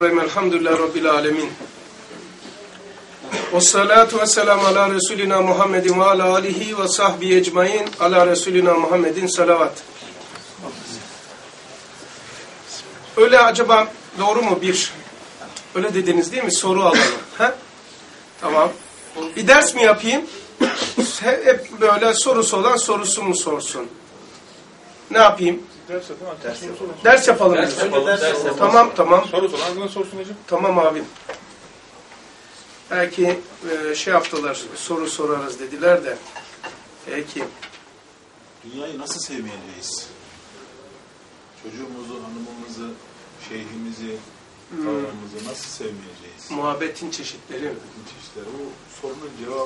Elhamdülillah Rabbil Alemin. Vessalatu vesselamu ala Resulina Muhammedin ve ala alihi ve sahbihi ecmain ala Resulina Muhammedin salavat. Öyle acaba doğru mu bir? Öyle dediniz değil mi? Soru alalım. He? Tamam. Bir ders mi yapayım? Hep böyle sorusu olan sorusu mu sorsun? Ne yapayım? Ders yapalım. Tamam. Soru soran sorsun hocam. Tamam abim. Belki şey yaptılar, soru sorarız dediler de. Peki. Dünyayı nasıl sevmeyeceğiz? Çocuğumuzu, hanımımızı, şeyhimizi, kavramımızı nasıl sevmeyeceğiz? Muhabbetin çeşitleri. O sorunun cevabı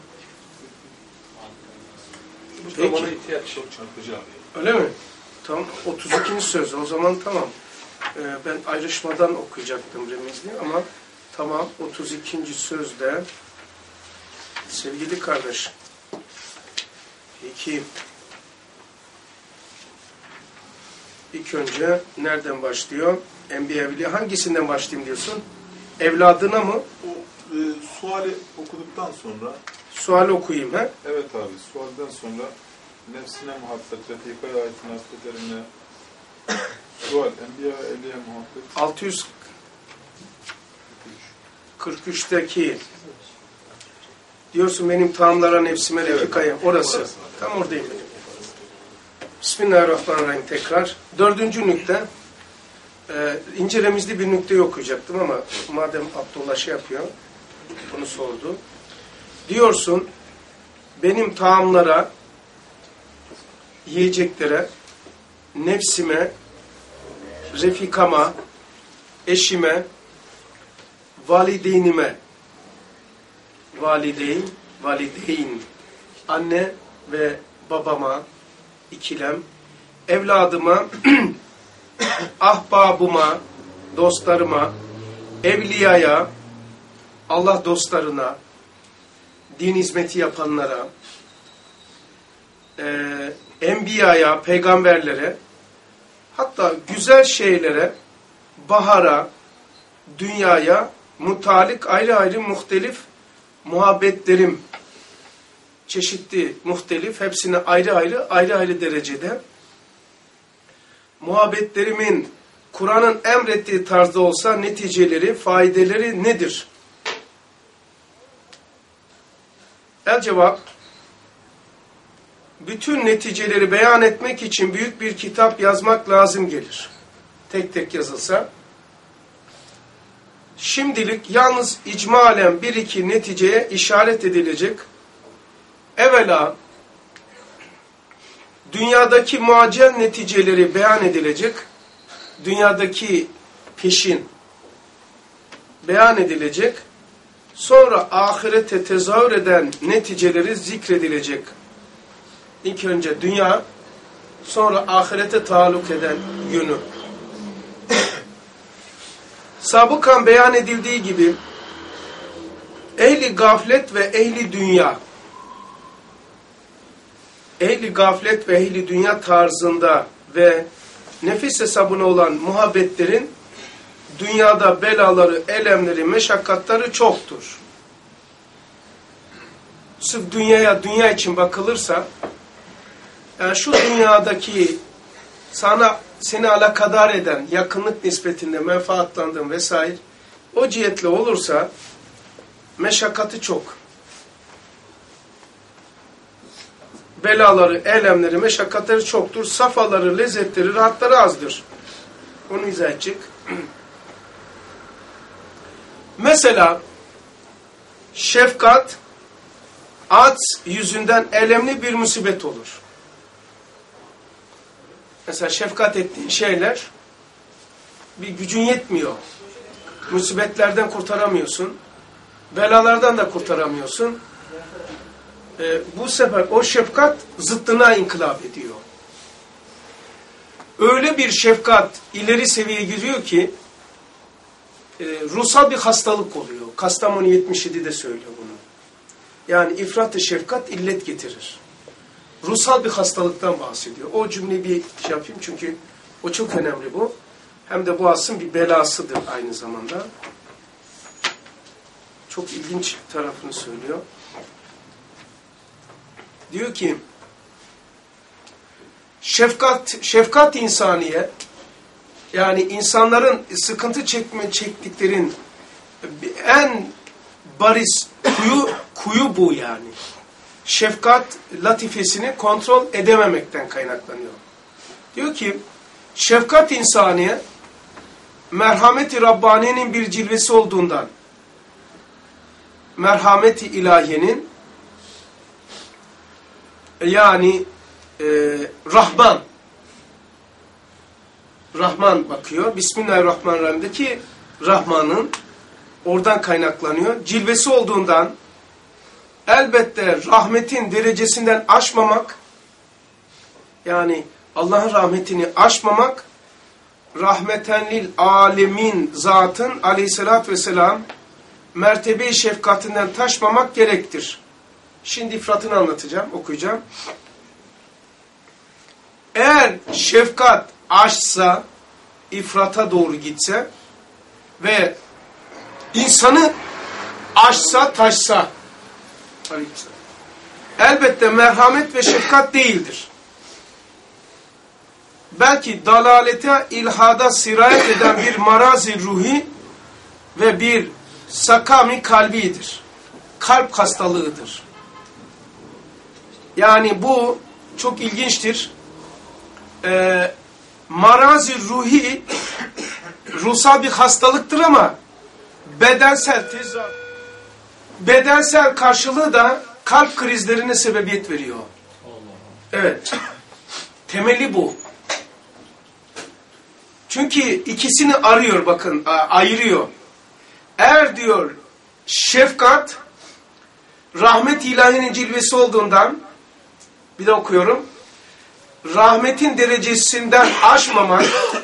Peki. Çok çarpıcı abi. Öyle mi? Tamam. 32. söz. O zaman tamam. Ben ayrışmadan okuyacaktım remizli ama tamam. 32. sözde sevgili kardeş. Peki. İlk önce nereden başlıyor? Enbiya Evliya. Hangisinden başlayayım diyorsun? Evladına mı? O suali okuduktan sonra Suali okuyayım he? evet abi, sualden sonra nefsine muhabbet, refika ayetin hasletlerine sual, enbiya ve evliya muhabbet 643'teki diyorsun benim taamlara nefsime refikaya. Orası. Tam oradayım benim. Bismillahirrahmanirrahim tekrar. 4. nükte. İncelemizde bir nükteyi okuyacaktım ama madem Abdullah şey yapıyor, bunu sordu. Diyorsun benim taamlara, yiyeceklere, nefsime, refikama, eşime, valideynime, valideyn, anne ve babama, ikilem, evladıma, ahbabıma, dostlarıma, evliyaya, Allah dostlarına, din hizmeti yapanlara, enbiyaya, peygamberlere, hatta güzel şeylere, bahara, dünyaya mutalik ayrı ayrı muhtelif muhabbetlerim, çeşitli muhtelif, hepsine ayrı derecede muhabbetlerimin Kur'an'ın emrettiği tarzda olsa neticeleri, faydeleri nedir? El cevap, bütün neticeleri beyan etmek için büyük bir kitap yazmak lazım gelir. Tek tek yazılsa. Şimdilik yalnız icmalen bir iki neticeye işaret edilecek. Evvela dünyadaki muaccel neticeleri beyan edilecek. Dünyadaki peşin beyan edilecek. Sonra ahirete tezahür eden neticeleri zikredilecek. İlk önce dünya, sonra ahirete taalluk eden yönü. Sabıkan beyan edildiği gibi ehli gaflet ve ehli dünya, ehli gaflet ve ehli dünya tarzında ve nefis hesabına olan muhabbetlerin dünyada belaları, elemleri, meşakkatları çoktur. Sırf dünya için bakılırsa, yani şu dünyadaki seni alakadar eden, yakınlık nispetinde menfaatlandığın vesaire, o cihetle olursa meşakkatı çok. Belaları, elemleri, meşakkatleri çoktur. Safaları, lezzetleri, rahatları azdır. Onu izah edecek. Mesela şefkat, ats yüzünden elemli bir musibet olur. Mesela şefkat ettiğin şeyler bir gücün yetmiyor. Musibetlerden kurtaramıyorsun. Belalardan da kurtaramıyorsun. Bu sefer o şefkat zıttına inkılap ediyor. Öyle bir şefkat ileri seviyeye gidiyor ki ruhsal bir hastalık oluyor. Kastamonu 77'de söylüyor bunu. Yani ifrat-ı şefkat illet getirir. Ruhsal bir hastalıktan bahsediyor. O cümleyi bir şey yapayım çünkü o çok önemli bu. hem de bu asrın bir belasıdır aynı zamanda. Çok ilginç tarafını söylüyor. Diyor ki, şefkat insaniye, yani insanların sıkıntı çektiklerin en bariz kuyu bu yani. Şefkat latifesini kontrol edememekten kaynaklanıyor. Diyor ki, şefkat insaniye, merhameti Rabbani'nin bir cilvesi olduğundan, merhameti ilahiyenin, yani Rahman bakıyor. Bismillahirrahmanirrahim'deki Rahman'ın oradan kaynaklanıyor. Cilvesi olduğundan elbette rahmetin derecesinden aşmamak, yani Allah'ın rahmetini aşmamak, rahmetenlil alemin zatın aleyhissalatü vesselam mertebe-i şefkatinden taşmamak gerektir. Şimdi ifratını anlatacağım, okuyacağım. Eğer şefkat aşsa, ifrata doğru gitse ve insanı aşsa, taşsa, elbette merhamet ve şefkat değildir. Belki dalalete, ilhada sirayet eden bir marazi ruhi ve bir sakami kalbidir. Kalp hastalığıdır. Yani bu çok ilginçtir. Marazi ruhi ruhsal bir hastalıktır ama bedensel karşılığı da kalp krizlerine sebebiyet veriyor. Evet. Temeli bu. Çünkü ikisini arıyor, bakın, ayırıyor. Eğer diyor şefkat rahmet ilahinin cilvesi olduğundan, bir de okuyorum, rahmetin derecesinden aşmamak,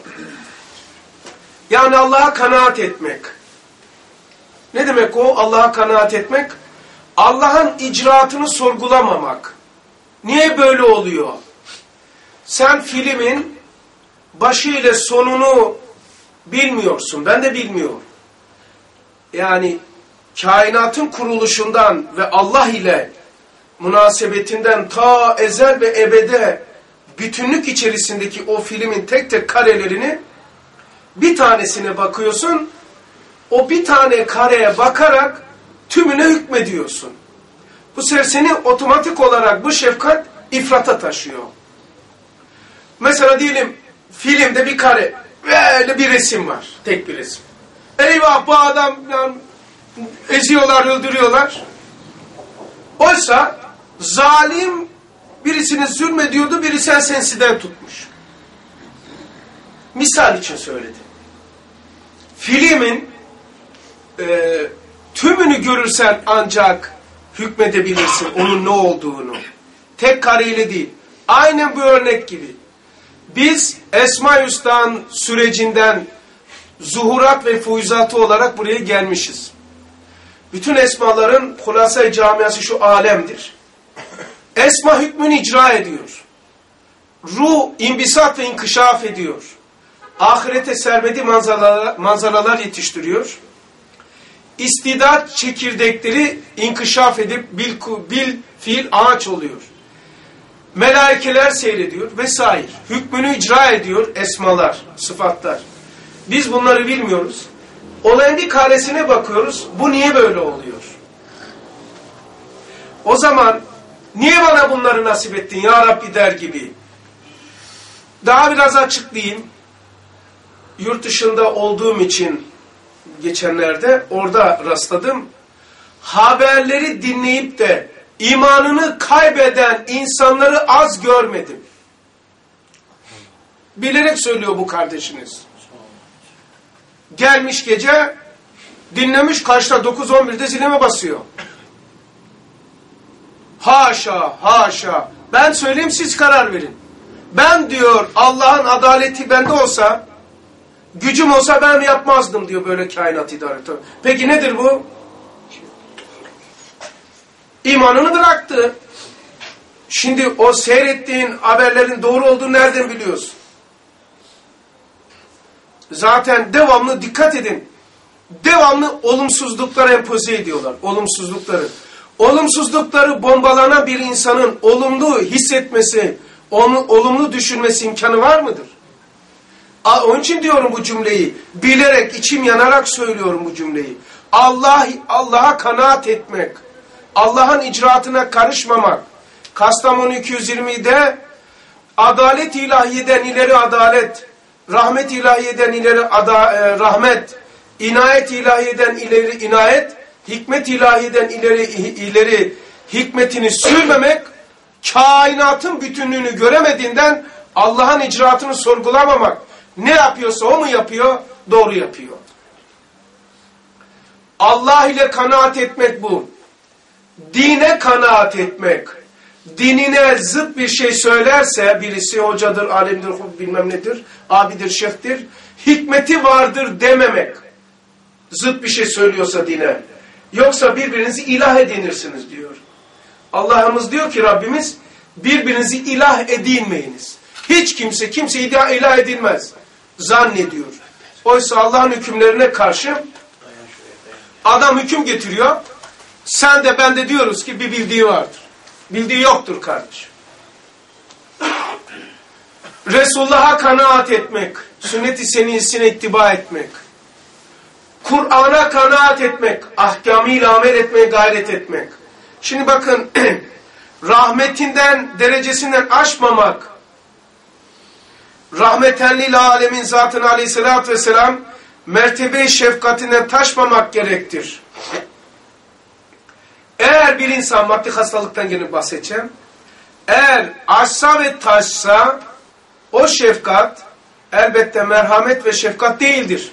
yani Allah'a kanaat etmek. Ne demek o Allah'a kanaat etmek? Allah'ın icraatını sorgulamamak. Niye böyle oluyor? Sen filmin başı ile sonunu bilmiyorsun. Ben de bilmiyorum. Yani kainatın kuruluşundan ve Allah ile münasebetinden ta ezel ve ebede bütünlük içerisindeki o filmin tek tek karelerini, bir tanesine bakıyorsun, o bir tane kareye bakarak tümüne hükmediyorsun. Bu sefer seni otomatik olarak bu şefkat ifrata taşıyor. Mesela diyelim filmde bir kare, böyle bir resim var, tek bir resim. Eyvah, bu adam yani, eziyorlar, öldürüyorlar. Oysa zalim birisini zulmediyordu, birisi ensesinden tutmuş. Misal için söyledim. Filmin tümünü görürsen ancak hükmedebilirsin onun ne olduğunu. Tek kareyle değil. Aynen bu örnek gibi. Biz Esma-i Hüsna'nın sürecinden zuhurat ve fuyuzatı olarak buraya gelmişiz. Bütün esmaların hulasa-i camiası şu alemdir. Esma hükmünü icra ediyor. Ruh imbisat ve inkişaf ediyor. Ahirete sermedi manzaralar yetiştiriyor. İstidat çekirdekleri inkişaf edip bil fiil ağaç oluyor. Melaikeler seyrediyor vesaire. Hükmünü icra ediyor esmalar, sıfatlar. Biz bunları bilmiyoruz. Olayın bir karesine bakıyoruz. Bu niye böyle oluyor? O zaman niye bana bunları nasip ettin ya Rabbi der gibi. Daha biraz açıklayayım. Yurt dışında olduğum için geçenlerde orada rastladım. Haberleri dinleyip de imanını kaybeden insanları az görmedim. Bilerek söylüyor bu kardeşiniz. Gelmiş gece, dinlemiş, kaçta 9-11'de zilime basıyor. Haşa, haşa. Ben söyleyeyim, siz karar verin. Ben diyor, Allah'ın adaleti bende olsa, gücüm olsa ben yapmazdım diyor böyle kainat idaresi. Peki nedir bu? İmanını bıraktı. Şimdi o seyrettiğin haberlerin doğru olduğunu nereden biliyorsun? Zaten devamlı dikkat edin. Devamlı olumsuzlukları empoze ediyorlar. Olumsuzlukları. Olumsuzlukları bombalanan bir insanın olumlu hissetmesi, olumlu düşünmesi imkanı var mıdır? Onun için diyorum bu cümleyi. Bilerek, içim yanarak söylüyorum bu cümleyi. Allah'a kanaat etmek. Allah'ın icraatına karışmamak. Kastamonu 220'de adalet ilahiyeden ileri adalet, rahmet ilahiyeden ileri rahmet, inayet ilahiyeden ileri inayet, hikmet ilahiyeden ileri hikmetini sürmemek, kainatın bütünlüğünü göremediğinden Allah'ın icraatını sorgulamamak. Ne yapıyorsa o mu yapıyor? Doğru yapıyor. Allah ile kanaat etmek bu. Dine kanaat etmek. Dinine zıt bir şey söylerse birisi hocadır, alimdir, bilmem nedir, abidir, şeyhtir, hikmeti vardır dememek. Zıt bir şey söylüyorsa dine. Yoksa birbirinizi ilah edinirsiniz diyor. Allah'ımız diyor ki Rabbimiz birbirinizi ilah edinmeyiniz. Hiç kimse ilah edilmez. Zannediyor. Oysa Allah'ın hükümlerine karşı adam hüküm getiriyor. Sen de ben de diyoruz ki bir bildiği vardır. Bildiği yoktur kardeşim. Resulullah'a kanaat etmek, sünnet-i seniyyesine ittiba etmek, Kur'an'a kanaat etmek, ahkamıyla amel etmeye gayret etmek. Şimdi bakın, rahmetinden, derecesinden aşmamak, rahmeten lil alemin zatına aleyhissalatü vesselam, mertebe-i şefkatinden taşmamak gerektir. Eğer bir insan, maddi hastalıktan gelip bahsedeceğim, eğer aşsa ve taşsa, o şefkat elbette merhamet ve şefkat değildir.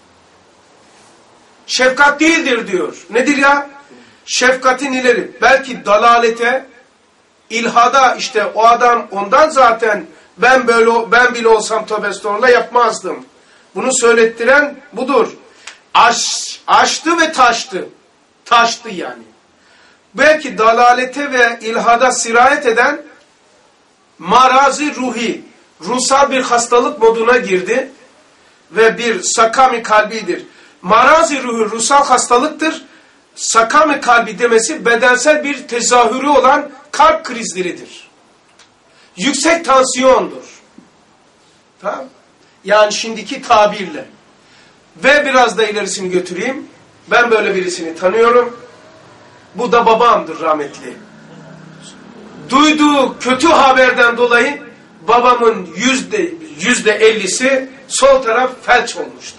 Şefkat değildir diyor. Nedir ya? Şefkatin ileri. Belki dalalete, ilhada, işte o adam ondan zaten ben bile olsam tövbe estağfurullah yapmazdım. Bunu söylettiren budur. Aştı ve taştı. Taştı yani. Belki dalalete ve ilhada sirayet eden marazi ruhi, ruhsal bir hastalık moduna girdi ve bir sakami kalbidir. Marazi ruhu ruhsal hastalıktır. Sakami kalbi demesi bedensel bir tezahürü olan kalp krizleridir. Yüksek tansiyondur. Tamam? Yani şimdiki tabirle. Ve biraz da ilerisini götüreyim. Ben böyle birisini tanıyorum. Bu da babamdır rahmetli. Duyduğu kötü haberden dolayı babamın %50'si sol taraf felç olmuştu.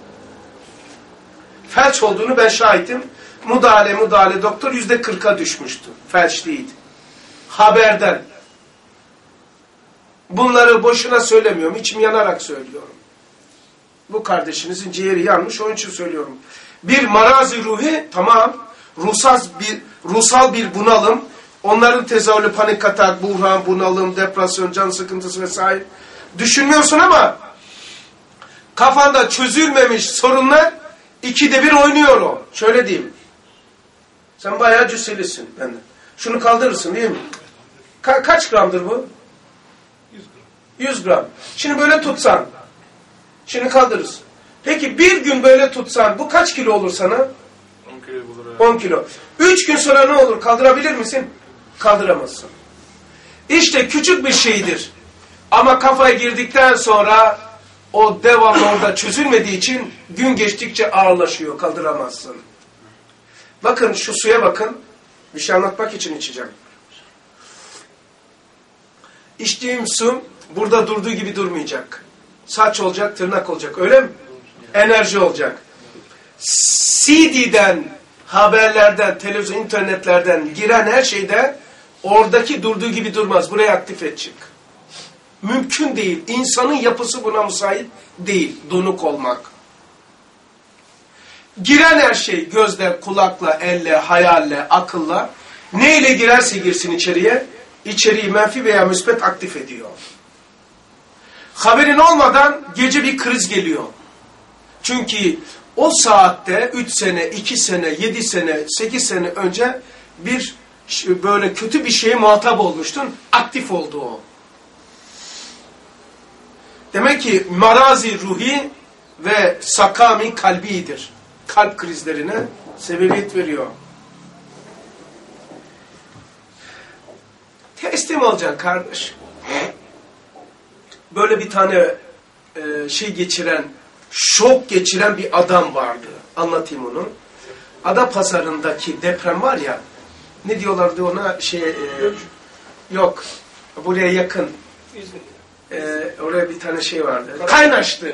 Felç olduğunu ben şahitim. Müdahale doktor %40'a düşmüştü. Felç değildi. Haberden. Bunları boşuna söylemiyorum. İçim yanarak söylüyorum. Bu kardeşinizin ciğeri yanmış. Onun için söylüyorum. Bir marazi ruhi tamam. Ruhsal bir bunalım. Onların tezahürü panik atak, buhran, bunalım, depresyon, can sıkıntısı vesaire. Düşünmüyorsun ama kafanda çözülmemiş sorunlar 2'de 1 oynuyor o. Şöyle diyeyim. Sen bayağı cüsselisin benden. Şunu kaldırırsın değil mi? Kaç gramdır bu? 100 gram. Şimdi böyle tutsan. Şimdi kaldırırsın. Peki bir gün böyle tutsan bu kaç kilo olur sana? 10 kilo bulur. 10 kilo. 3 gün sonra ne olur? Kaldırabilir misin? Kaldıramazsın. İşte küçük bir şeydir. Ama kafaya girdikten sonra o devamlı orada çözülmediği için gün geçtikçe ağırlaşıyor. Kaldıramazsın. Bakın şu suya bakın. Bir şey anlatmak için içeceğim. İçtiğim su burada durduğu gibi durmayacak. Saç olacak, tırnak olacak. Öyle mi? Enerji olacak. CD'den, haberlerden, televizyon, internetlerden giren her şeyde oradaki durduğu gibi durmaz. Buraya aktif edecek. Mümkün değil. İnsanın yapısı buna müsait değil. Donuk olmak. Giren her şey gözle, kulakla, elle, hayalle, akılla neyle girerse girsin içeriye, içeriği menfi veya müsbet aktif ediyor. Haberin olmadan gece bir kriz geliyor. Çünkü o saatte 3 sene, 2 sene, 7 sene, 8 sene önce bir böyle kötü bir şeye muhatap olmuştun. Aktif oldu o. Demek ki marazi ruhi ve sakami kalbidir. Kalp krizlerine sebebiyet veriyor. Teslim olacaksın kardeş. Böyle bir tane şok geçiren bir adam vardı. Anlatayım onu. Adapazarı'ndaki deprem var ya, ne diyorlardı ona, yok, buraya yakın. Oraya bir tane şey vardı. Kaynaştı.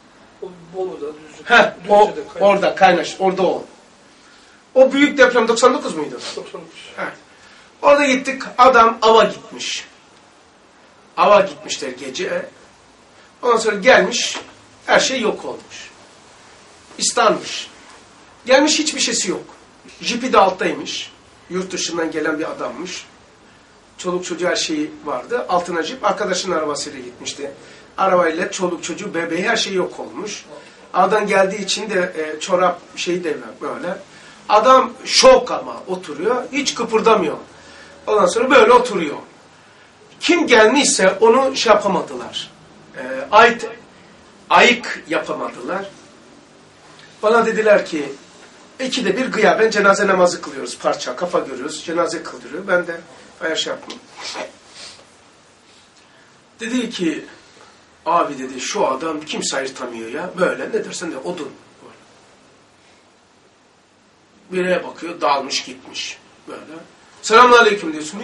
Orada Kaynaş, orada o. O büyük deprem 99 muydu? 99. Orada gittik, adam ava gitmiş. Ava gitmişler gece. Ondan sonra gelmiş, her şey yok olmuş. İslanmış. Gelmiş, hiçbir şeysi yok. Jipi de alttaymış. Yurt dışından gelen bir adammış. Çoluk çocuğu her şeyi vardı. Altına jip, arkadaşının arabasıyla gitmişti. Arabayla çoluk çocuğu, bebeği, her şey yok olmuş. Adam geldiği için de çorap şeyi de böyle. Adam şok ama oturuyor. Hiç kıpırdamıyor. Ondan sonra böyle oturuyor. Kim gelmişse onu şey yapamadılar. Ayık yapamadılar. Bana dediler ki, 2'de 1 gıyaben cenaze namazı kılıyoruz. Parça, kafa görüyoruz. Cenaze kıldırıyor. Ben de şey yapmam. Dedi ki, abi dedi, şu adam kimse ayırtamıyor ya. Böyle ne dersen de odun. Birine bakıyor, dağılmış gitmiş. Böyle. Selamünaleyküm diyorsun.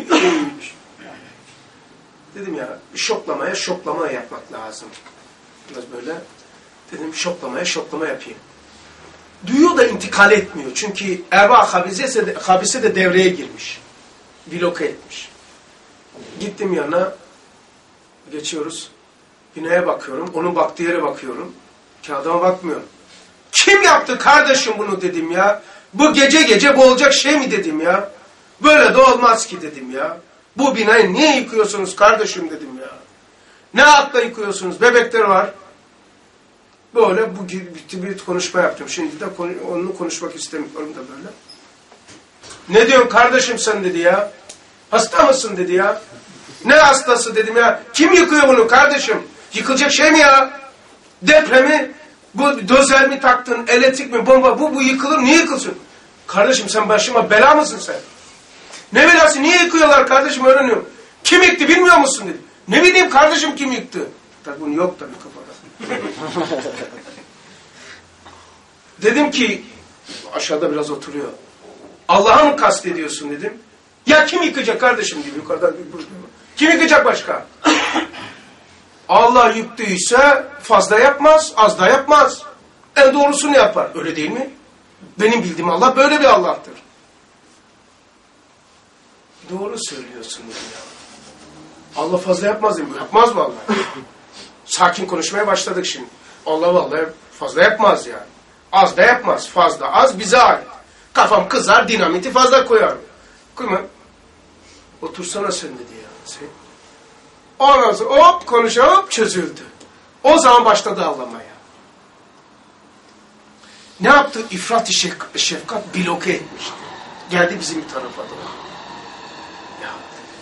Dedim ya, şoklamaya yapmak lazım. Biraz böyle. Dedim şoklama yapayım. Duyuyor da intikal etmiyor. Çünkü ervah habise de devreye girmiş. Bloke etmiş. Gittim yanına. Geçiyoruz. Binaya bakıyorum. Onun baktığı yere bakıyorum. Kağıdıma bakmıyorum. Kim yaptı kardeşim bunu dedim ya. Bu gece bu olacak şey mi dedim ya. Böyle de olmaz ki dedim ya. Bu binayı niye yıkıyorsunuz kardeşim dedim ya. Ne akla yıkıyorsunuz? Bebekler var. Böyle bir konuşma yaptım. Şimdi de onu konuşmak istemiyorum da böyle. Ne diyorsun kardeşim sen dedi ya. Hasta mısın dedi ya. Ne hastası dedim ya. Kim yıkıyor bunu kardeşim? Yıkılacak şey mi ya? Depremi, bu dozer mi taktın, elektrik mi, bomba, bu yıkılır, niye yıkılsın? Kardeşim sen başıma bela mısın sen? Ne belası, niye yıkıyorlar kardeşim öğreniyorum. Kim yıktı bilmiyor musun dedi. Ne bileyim kardeşim kim yıktı? Tabii bunu yok tabii kafada. Dedim ki, aşağıda biraz oturuyor. Allah'a mı kastediyorsun dedim. Ya kim yıkacak kardeşim gibi yukarıdan. Kim yıkacak başka? Allah yıktıysa fazla yapmaz, az da yapmaz. En doğrusunu yapar. Öyle değil mi? Benim bildiğim Allah böyle bir Allah'tır. Doğru söylüyorsunuz ya. Allah fazla yapmaz değil mi? Yapmaz vallahi. Sakin konuşmaya başladık şimdi. Allah vallahi fazla yapmaz yani. Az da yapmaz. Fazla az bize ait. Kafam kızar, dinamiti fazla koyarım. Koyma. Otursana sen dedi ya. Ondan sonra hop konuşup çözüldü. O zaman başladı ağlamaya. Ne yaptı? İfrat-ı şefkat bloke etmişti. Geldi bizim tarafa doğru. Ya.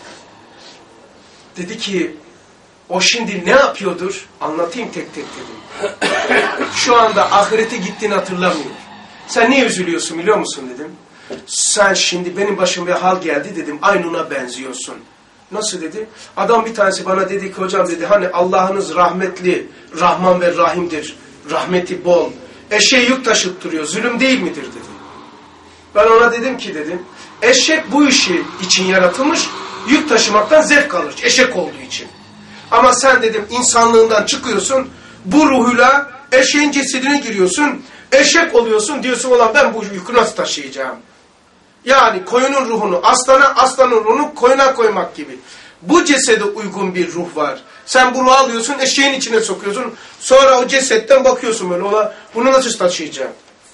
Dedi ki o şimdi ne yapıyordur? Anlatayım tek tek dedim. Şu anda ahirete gittiğini hatırlamıyor. Sen niye üzülüyorsun biliyor musun dedim. Sen şimdi benim başıma bir hal geldi dedim. Aynı ona benziyorsun. Nasıl dedi? Adam bir tanesi bana dedi ki hocam dedi hani Allah'ınız rahmetli, Rahman ve Rahim'dir. Rahmeti bol. Eşeği yük taşıttırıyor. Zulüm değil midir dedi. Ben ona dedim ki dedim. Eşek bu işi için yaratılmış. Yük taşımaktan zevk alır. Eşek olduğu için. Ama sen dedim insanlığından çıkıyorsun. Bu ruhuyla eşeğin cesedine giriyorsun. Eşek oluyorsun. Diyorsun ulan ben bu yükü nasıl taşıyacağım? Yani koyunun ruhunu aslana, aslanın ruhunu koyuna koymak gibi. Bu cesede uygun bir ruh var. Sen bu ruhu alıyorsun, eşeğin içine sokuyorsun. Sonra o cesetten bakıyorsun böyle ona, bunu nasıl taşıyacağım?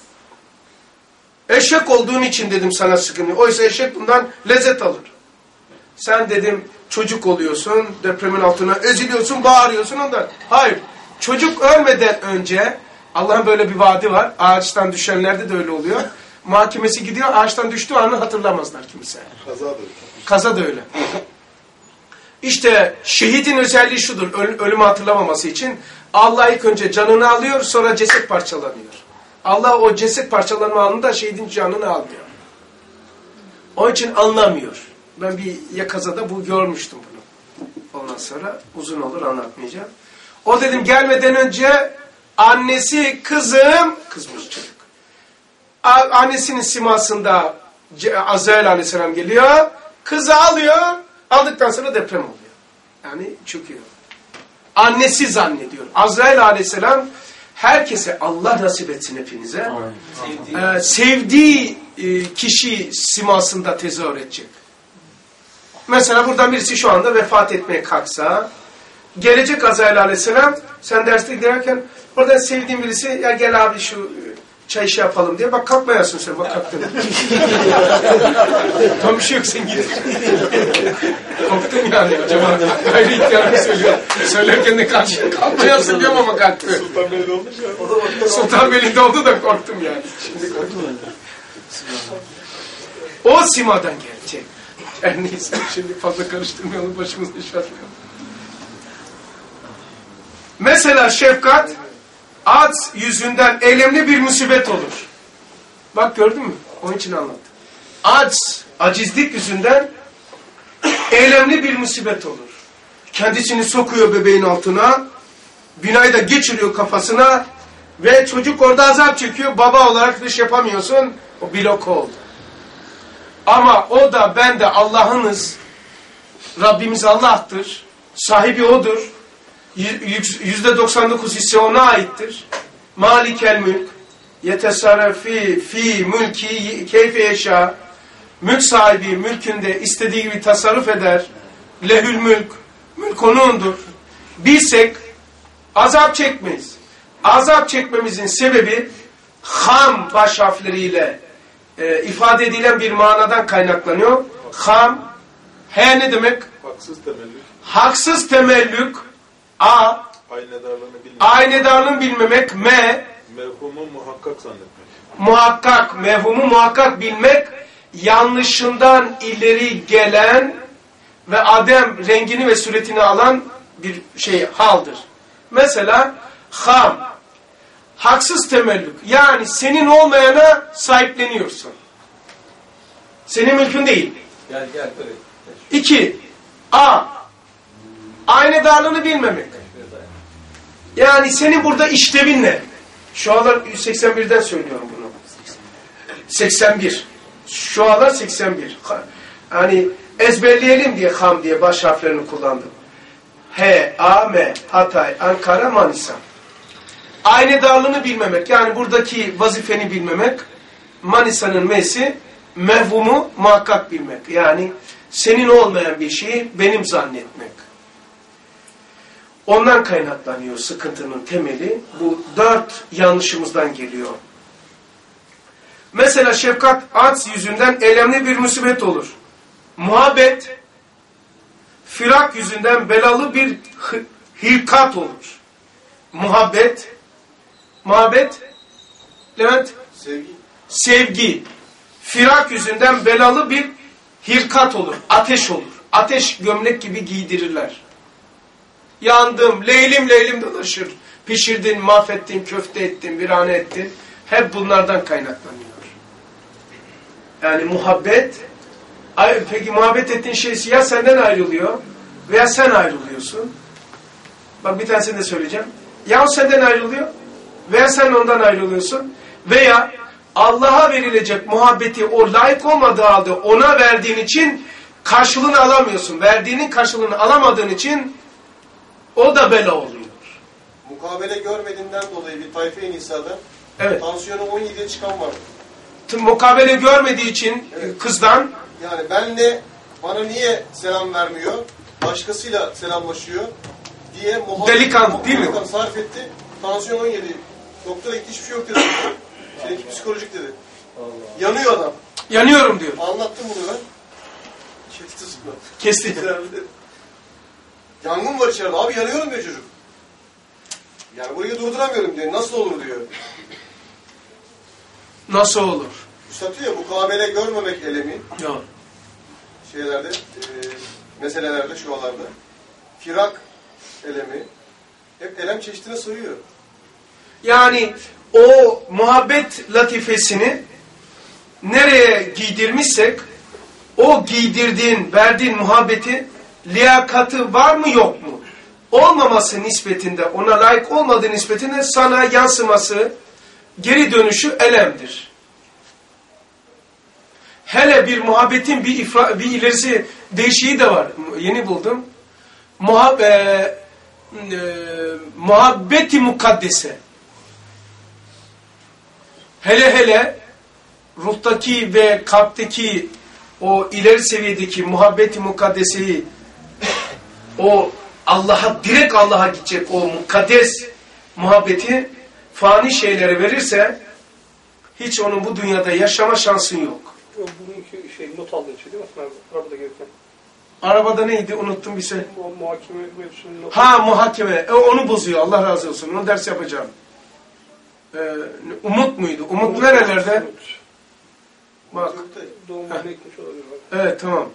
Eşek olduğun için dedim sana sıkıntı. Oysa eşek bundan lezzet alır. Sen dedim çocuk oluyorsun, depremin altına eziliyorsun, bağırıyorsun ondan. Hayır, çocuk ölmeden önce Allah'ın böyle bir vaadi var. Ağaçtan düşenlerde de öyle oluyor. Mahkemesi gidiyor, ağaçtan düştüğü anı hatırlamazlar kimse. Kaza da öyle. Kaza da öyle. İşte şehidin özelliği şudur, ölümü hatırlamaması için Allah ilk önce canını alıyor, sonra ceset parçalanıyor. Allah o ceset parçalanma anında şehidin canını almıyor. Onun için anlamıyor. Ben bir yakazada bu görmüştüm bunu. Ondan sonra uzun olur, anlatmayacağım. O dedim gelmeden önce annesi kızmış çocuk. Annesinin simasında Azrail aleyhisselam geliyor, kızı alıyor, aldıktan sonra deprem oluyor. Yani çöküyor. Annesi zannediyor. Azrail aleyhisselam herkese, Allah nasip etsin hepinize, sevdiği kişi simasında tezahür edecek. Mesela buradan birisi şu anda vefat etmeye kalksa, gelecek Azrail aleyhisselam, sen derste giderken, oradan sevdiğin birisi, ya gel abi şu çay işi yapalım diye, bak kalkmayasın sen, bak kalktın. Tam bir şey yok, sen git. Korktum yani acaba, gayri ihtiyarını söylüyor. Söylerken de kalkmayasın diyorum ama kalktı. Sultanbeyli'de olmuş ya. Sultanbeyli'de oldu da korktum yani. Şimdi korktum. O simadan gelecek. Yani neyse, şimdi fazla karıştırmayalım, başımızı şaşırmayalım. Mesela şefkat, acz yüzünden elemli bir musibet olur. Bak gördün mü? Onun için anlattım. Acizlik yüzünden elemli bir musibet olur. Kendisini sokuyor bebeğin altına, binayı da geçiriyor kafasına ve çocuk orada azap çekiyor. Baba olarak dış yapamıyorsun, o blok oldu. Ama o da ben de Allah'ınız, Rabbimiz Allah'tır, sahibi O'dur. %99 hisse O'na aittir. Malikel mülk, yetesarrefi fi mülki keyfe yeşâ. Mülk sahibi mülkünde istediği gibi tasarruf eder. Lehül mülk, mülk O'nundur. Bilsek azap çekmeyiz. Azap çekmemizin sebebi ham baş harfleriyle ifade edilen bir manadan kaynaklanıyor. Ham, he ne demek? Haksız temellük. Haksız temellük. A, aynedarlığını bilmemek. M, mevhumu muhakkak zannetmek. Muhakkak, mevhumu muhakkak bilmek, yanlışından ileri gelen ve adem rengini ve suretini alan bir şey, haldır. Mesela ham, haksız temellük. Yani senin olmayana sahipleniyorsun. Senin mülkün değil. Gel. 2. A, aynedarlığını bilmemek. Yani senin burada işlevin ne? Şu anlar 181'den söylüyorum bunu. 81. Şu anlar 81. Hani ezberleyelim diye ham diye baş harflerini kullandım. H, A, M, Hatay, Ankara, Manisa. Aynedarlığını bilmemek. Yani buradaki vazifeni bilmemek. Manisa'nın M'si mevhumu muhakkak bilmek. Yani senin olmayan bir şeyi benim zannetmek. Ondan kaynaklanıyor sıkıntının temeli. Bu 4 yanlışımızdan geliyor. Mesela şefkat acz yüzünden elemli bir musibet olur. Muhabbet, firak yüzünden belalı bir hilkat olur. Muhabbet, Levent? Sevgi. Firak yüzünden belalı bir hilkat olur. Ateş olur. Ateş gömlek gibi giydirirler. Yandım, leylim dolaşır. Pişirdin, mahvettin, köfte ettin, virane ettin. Hep bunlardan kaynaklanıyor. Yani muhabbet, peki muhabbet ettiğin şey ya senden ayrılıyor veya sen ayrılıyorsun. Bak bir tanesini de söyleyeceğim. Ya o senden ayrılıyor veya sen ondan ayrılıyorsun. Veya Allah'a verilecek muhabbeti o layık olmadığı halde ona verdiğin için karşılığını alamıyorsun. Verdiğinin karşılığını alamadığın için o da bela oluyor. Mukabele görmediğinden dolayı bir tayfe-i nisa'da tansiyonu 17'ye çıkan vardı. Mukabele görmediği için kızdan yani bana niye selam vermiyor, başkasıyla selamlaşıyor diye delikanlı değil mi? Sarf etti. Tansiyon 17. Doktora gitti, hiçbir şey yok dedi. Psikolojik dedi. Allah. Yanıyor adam. Yanıyorum diyor. Anlattım bunu ben. Kesti. Yangın var içeride. Abi yanıyorum diyor çocuk. Yani burayı durduramıyorum diyor. Nasıl olur diyor. Nasıl olur? Üstad diyor ya, mukabele görmemek elemi. Yok. Şeylerde, meselelerde, şualarda. Firak elemi. Hep elem çeşidine sayıyor. Yani o muhabbet latifesini nereye giydirmişsek o giydirdiğin, verdiğin muhabbeti liyakatı var mı yok mu? Olmaması nispetinde, ona layık olmadığı nispetinde sana yansıması, geri dönüşü elemdir. Hele bir muhabbetin bir ilerisi değişiği de var. Yeni buldum. Muhabbeti mukaddese. Hele ruhtaki ve kalpteki o ileri seviyedeki muhabbeti mukaddeseyi, o direkt Allah'a gidecek o mukaddes muhabbeti fani şeylere verirse hiç onun bu dünyada yaşama şansın yok. Bugünkü not aldığın şey değil mi? Arabada gelirken. Arabada neydi? Unuttum bir şey. O muhakeme mevzusunu not. Muhakeme. Onu bozuyor. Allah razı olsun. Onu ders yapacağım. Umut muydu? Umut nerelerde? Bak. Doğumuna ekmiş olabilir. Evet, tamam.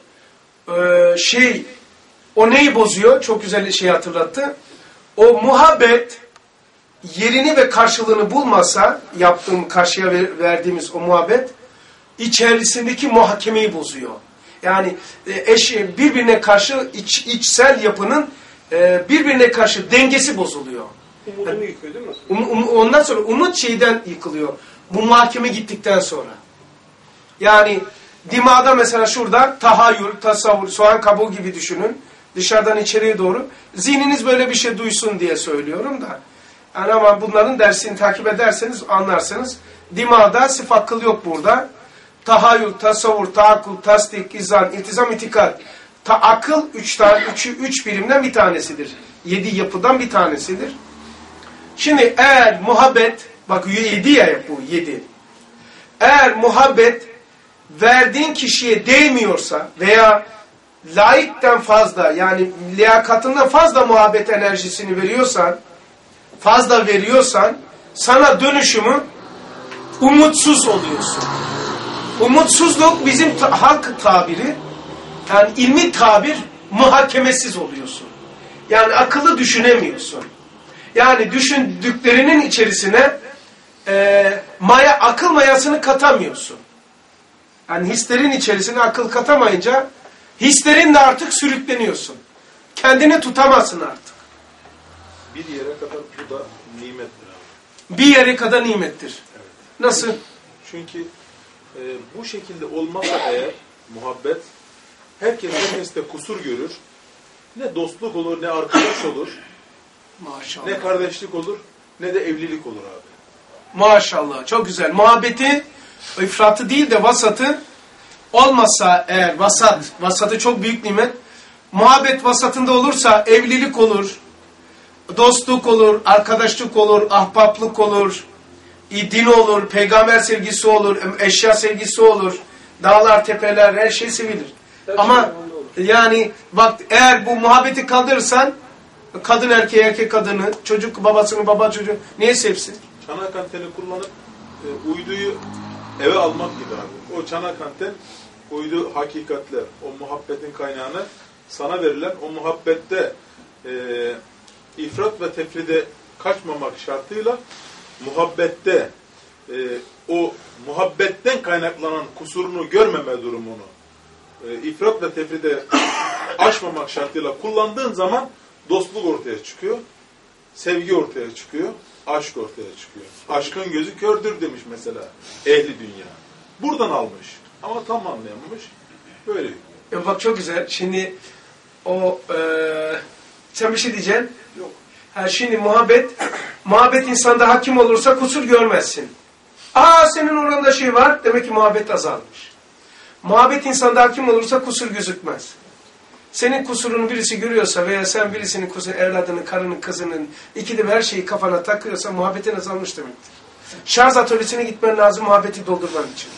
O neyi bozuyor? Çok güzel şey hatırlattı. O muhabbet yerini ve karşılığını bulmasa, karşıya verdiğimiz o muhabbet içerisindeki muhakemeyi bozuyor. Yani birbirine karşı içsel yapının birbirine karşı dengesi bozuluyor. Umudunu yıkıyor değil mi? Ondan sonra umut şeyden yıkılıyor. Bu muhakeme gittikten sonra. Yani dimağda mesela şurada tahayyül, tasavvur, soğan kabuğu gibi düşünün. Dışarıdan içeriye doğru. Zihniniz böyle bir şey duysun diye söylüyorum da. Yani ama bunların dersini takip ederseniz anlarsınız. Dimağda sıfat kıl yok burada. Tahayyül, tasavvur, taakkul, tasdik, izan, iltizam, itikad. Akıl 3 birimden bir tanesidir. 7 yapıdan bir tanesidir. Şimdi eğer muhabbet, bak 7 ya bu 7. Eğer muhabbet verdiğin kişiye değmiyorsa veya layıktan fazla yani liyakatından fazla muhabbet enerjisini veriyorsan sana dönüşümü umutsuz oluyorsun. Umutsuzluk bizim halk tabiri, yani ilmi tabir muhakemesiz oluyorsun. Yani akıllı düşünemiyorsun. Yani düşündüklerinin içerisine akıl mayasını katamıyorsun. Yani hislerin içerisine akıl katamayınca hislerinle artık sürükleniyorsun. Kendini tutamazsın artık. Bir yere kadar bu da nimettir abi. Bir yere kadar nimettir. Evet. Nasıl? Çünkü bu şekilde olmazsa eğer muhabbet herkeste kusur görür. Ne dostluk olur, ne arkadaş olur. Maşallah. Ne kardeşlik olur, ne de evlilik olur abi. Maşallah. Çok güzel. Muhabbeti, ifratı değil de vasatı olmazsa eğer vasatı çok büyük nimet. Muhabbet vasatında olursa evlilik olur, dostluk olur, arkadaşlık olur, ahbaplık olur, din olur, peygamber sevgisi olur, eşya sevgisi olur, dağlar, tepeler, her şey sevilir. Ama yani bak eğer bu muhabbeti kaldırırsan kadın erkeği, erkek kadını, çocuk babasını, baba çocuğu niye sevsin? Çanak anteni kullanıp uyduyu eve almak gibi abi. O çanak anten uydu hakikatler, o muhabbetin kaynağını sana verilen o muhabbette ifrat ve tefride kaçmamak şartıyla muhabbette o muhabbetten kaynaklanan kusurunu görmeme durumunu ifrat ve tefride aşmamak şartıyla kullandığın zaman dostluk ortaya çıkıyor, sevgi ortaya çıkıyor, aşk ortaya çıkıyor. Aşkın gözü kördür demiş mesela ehli dünya. Buradan almış ama tam anlayamamış. Böyle. Bak çok güzel. Şimdi sen bir şey diyeceksin. Yok. Şimdi muhabbet insanda hakim olursa kusur görmezsin. Senin oranda şey var. Demek ki muhabbet azalmış. Muhabbet insanda hakim olursa kusur gözükmez. Senin kusurunu birisi görüyorsa veya sen birisinin kusuru, evladının, karının, kızının, ikide bir her şeyi kafana takıyorsa muhabbetin azalmış demektir. Şarj atölyesine gitmen lazım muhabbeti doldurman için.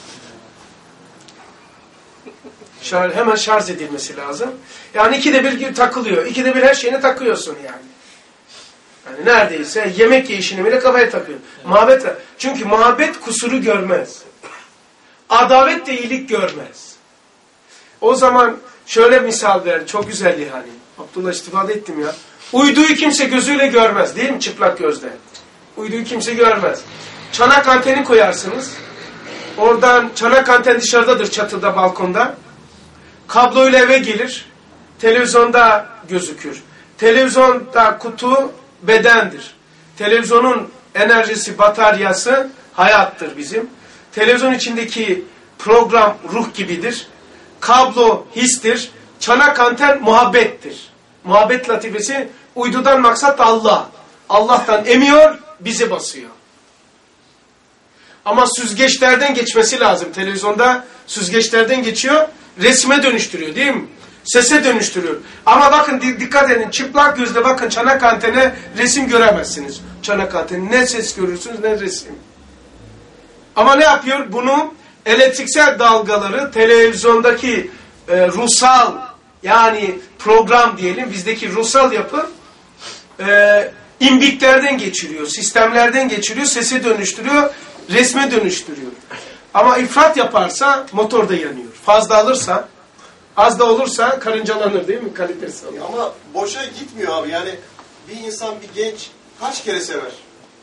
Hemen şarj edilmesi lazım. Yani ikide bir takılıyor. İkide bir her şeyine takıyorsun yani. Yani neredeyse yemek yiyişini bile kafaya takıyor. Muhabbet, çünkü muhabbet kusuru görmez. Adalet de iyilik görmez. O zaman şöyle misal ver. Çok güzel yani. Abdullah istifade ettim ya. Uyduyu kimse gözüyle görmez değil mi? Çıplak gözle. Uyduyu kimse görmez. Çanak anteni koyarsınız. Oradan çanak anten dışarıdadır, çatıda, balkonda. Kabloyla eve gelir. Televizyonda gözükür. Televizyonda kutu bedendir. Televizyonun enerjisi, bataryası hayattır bizim. Televizyon içindeki program ruh gibidir. Kablo histir. Çanak anten muhabbettir. Muhabbet latifesi, uydudan maksat Allah. Allah'tan emiyor, bizi basıyor. Ama süzgeçlerden geçmesi lazım. Televizyonda süzgeçlerden geçiyor, resme dönüştürüyor değil mi? Sese dönüştürüyor. Ama bakın dikkat edin, çıplak gözle bakın çanak antene resim göremezsiniz. Çanak anteni ne ses görürsünüz ne resim. Ama ne yapıyor? Bunu elektriksel dalgaları televizyondaki ruhsal, yani program diyelim, bizdeki ruhsal yapı imbiklerden geçiriyor, sistemlerden geçiriyor, sese dönüştürüyor, resme dönüştürüyor. Ama ifrat yaparsa motor da yanıyor. Fazla alırsa, az da olursa karıncalanır değil mi? Kalitesi alır. Ama boşa gitmiyor abi. Yani bir insan, bir genç kaç kere sever?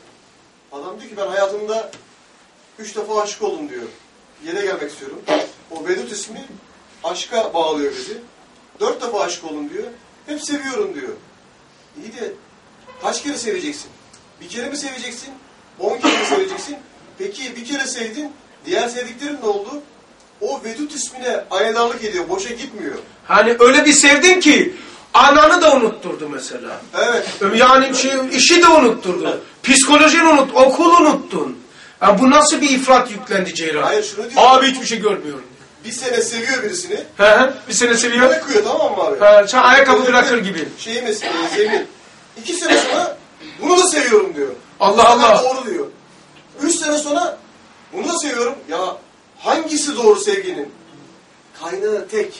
Adam diyor ki ben hayatımda 3 defa aşık oldum diyor. Yere gelmek istiyorum. O Vedut ismi aşka bağlıyor bizi. 4 defa aşık oldum diyor. Hep seviyorum diyor. İyi de kaç kere seveceksin? Bir kere mi seveceksin? 10 kere mi seveceksin? Peki bir kere sevdin, diğer sevdiklerin ne oldu? O Vedut ismine aynadarlık ediyor, boşa gitmiyor. Hani öyle bir sevdin ki ananı da unutturdu mesela. Evet. Yani işi de unutturdu. Psikolojini okulu unuttun. Yani bu nasıl bir ifrat yüklendi Ceyran? Hayır, şunu diyor. Abi hiçbir şey görmüyorum. Bir sene seviyor birisini. Bir sene seviyor. Bırakıyor, tamam mı abi? Sen ayakkabı bırakır gibi. Şeyi mesela, zemin. 2 sene sonra bunu da seviyorum diyor. Allah Allah. Doğru diyor. 3 sene sonra bunu da seviyorum. Ya hangisi doğru sevginin? Kaynağı tek.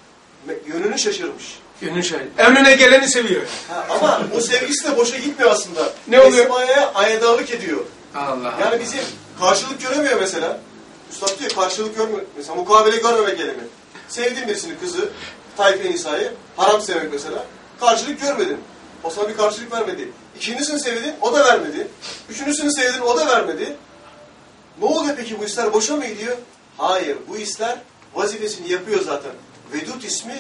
Yönünü şaşırmış. Yönün şey. Önüne geleni seviyor. Ama o sevgisi de boşa gitmiyor aslında. Ne oluyor? Esma'ya aynadarlık ediyor. Allah. Yani bizim karşılık göremiyor mesela. Üstad diyor karşılık görmüyor. Mesela mukabele görmemek elemi. Sevdiğin birisini, kızı, Tayfe Nisa'yı, haram sevmek mesela. Karşılık görmedin. O sana bir karşılık vermedi. İkincisini sevdin, o da vermedi. Üçüncüsünü sevdin, o da vermedi. Ne oluyor peki, bu hisler boşa mı gidiyor? Hayır, bu hisler vazifesini yapıyor zaten. Vedut ismi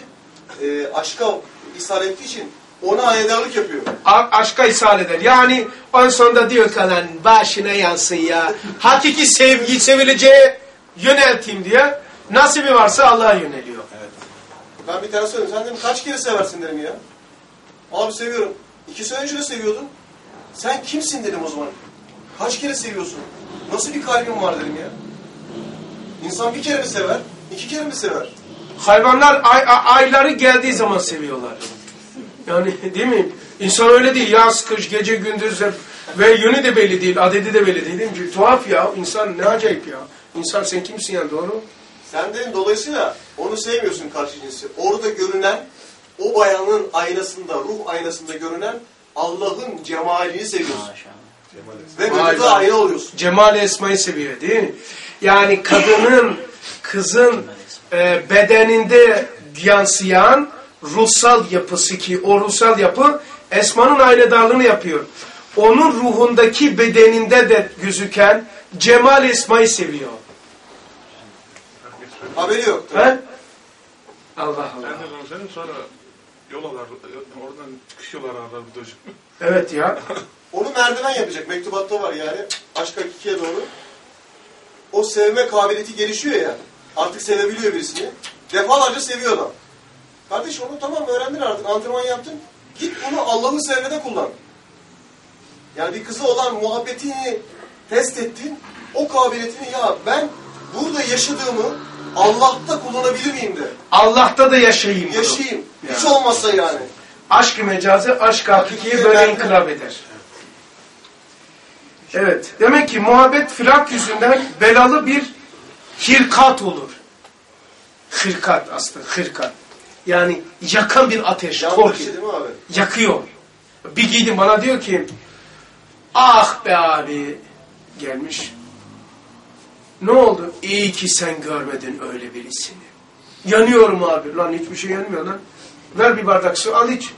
aşka ishal ettiği için ona aynadarlık yapıyor. Aşka ishal eder. Yani en sonunda diyor ki lan başına yansın ya. Hakiki sevgi, sevileceğe yönelteyim diye. Nasibi varsa Allah'a yöneliyor. Evet. Ben bir tane söyleyeyim. Sen dedim kaç kere seversin dedim ya. Abi seviyorum. 2 sene önce de seviyordun. Sen kimsin dedim o zaman. Kaç kere seviyorsun? Nasıl bir kalbin var dedim ya. İnsan bir kere mi sever? 2 kere mi sever? Hayvanlar ayları geldiği zaman seviyorlar. Yani değil mi? İnsan öyle değil. Yaz, kış, gece, gündüz ve yönü de belli değil. Adedi de belli değil. Değil mi? Tuhaf ya. İnsan ne acayip ya. İnsan sen kimsin yani, doğru? Sen dedim dolayısıyla onu sevmiyorsun karşı cinsi. Orada görünen, o bayanın aynasında, ruh aynasında görünen Allah'ın cemalini seviyorsun. Ve vücuda ayna oluyorsun. Cemal-i Esma'yı seviyor değil mi? Yani kadının, kızın bedeninde yansıyan ruhsal yapısı, ki o ruhsal yapı Esma'nın aynadarlığını yapıyor. Onun ruhundaki bedeninde de gözüken Cemal-i Esma'yı seviyor. Haberi yok. He? Allah Allah. Ben de bunu söyleyeyim, sonra yol alır, oradan çıkış yol ararlar bu çocuk. Evet ya. Onu merdiven yapacak. Mektubatta var yani. Aşk hakikiye doğru. O sevme kabiliyeti gelişiyor ya. Artık sevebiliyor birisini. Defalarca seviyor adam. Kardeş onu tamam öğrendin artık. Antrenman yaptın. Git bunu Allah'ı sevmede kullan. Yani bir kıza olan muhabbetini test ettin. O kabiliyetini ya ben burada yaşadığımı Allah'ta kullanabilir miyim de. Allah'ta da yaşayayım. Yaşayayım. Ya. Hiç olmazsa yani. Aşk-ı mecazı, aşk-ı hakikiyi böyle inkılap eder. Evet. Demek ki muhabbet firak yüzünden belalı bir hirkat olur. Hırkat aslında, hırkat. Yani yakan bir ateş. Yanlış değil mi abi? Yakıyor. Bir giydim bana diyor ki ah be abi gelmiş. Ne oldu? İyi ki sen görmedin öyle birisini. Yanıyorum abi. Lan hiçbir şey yanmıyor lan. Ver bir bardak su al iç.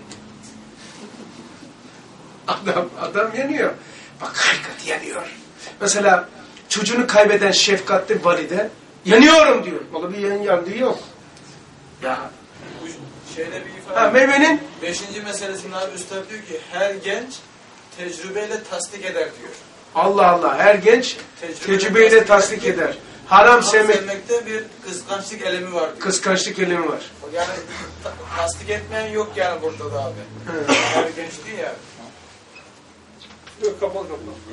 Adam yanıyor. Bak hakikat yanıyor. Mesela çocuğunu kaybeden şefkatli valide yanıyorum diyor. Vallahi bir yandığı yok. Ya. Bu şeyde bir ifade. Meyvenin 5. meselesinde abi üstad diyor ki her genç tecrübeyle tasdik eder diyor. Allah Allah her genç tecrübeyle tasdik eder. Haram sevmekte bir kıskançlık elemi var diyor. Kıskançlık elemi var. Yani tasdik etmeyen yok yani burada da abi. Evet. Her genç değil ya. Yok kapalı.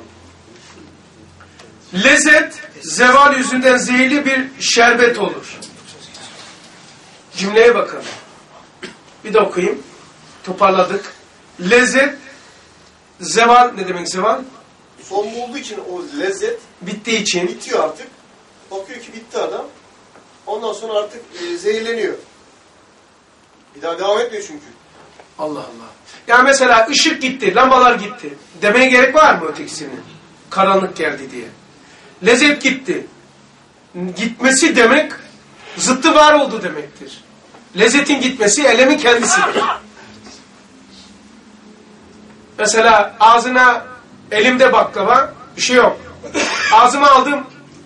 Lezzet, zeval yüzünden zehirli bir şerbet olur. Cümleye bakalım. Bir de okuyayım. Toparladık. Lezzet, zeval, ne demek zeval? Son bulduğu için o lezzet bittiği için. Bitiyor artık. Bakıyor ki bitti adam. Ondan sonra artık zehirleniyor. Bir daha devam etmiyor çünkü. Allah Allah. Yani mesela ışık gitti, lambalar gitti. Demeye gerek var mı ötekisini? Karanlık geldi diye. Lezzet gitti. Gitmesi demek, zıttı var oldu demektir. Lezzetin gitmesi elemin kendisidir. Mesela ağzına, elimde baklava, bir şey yok. Ağzıma aldım,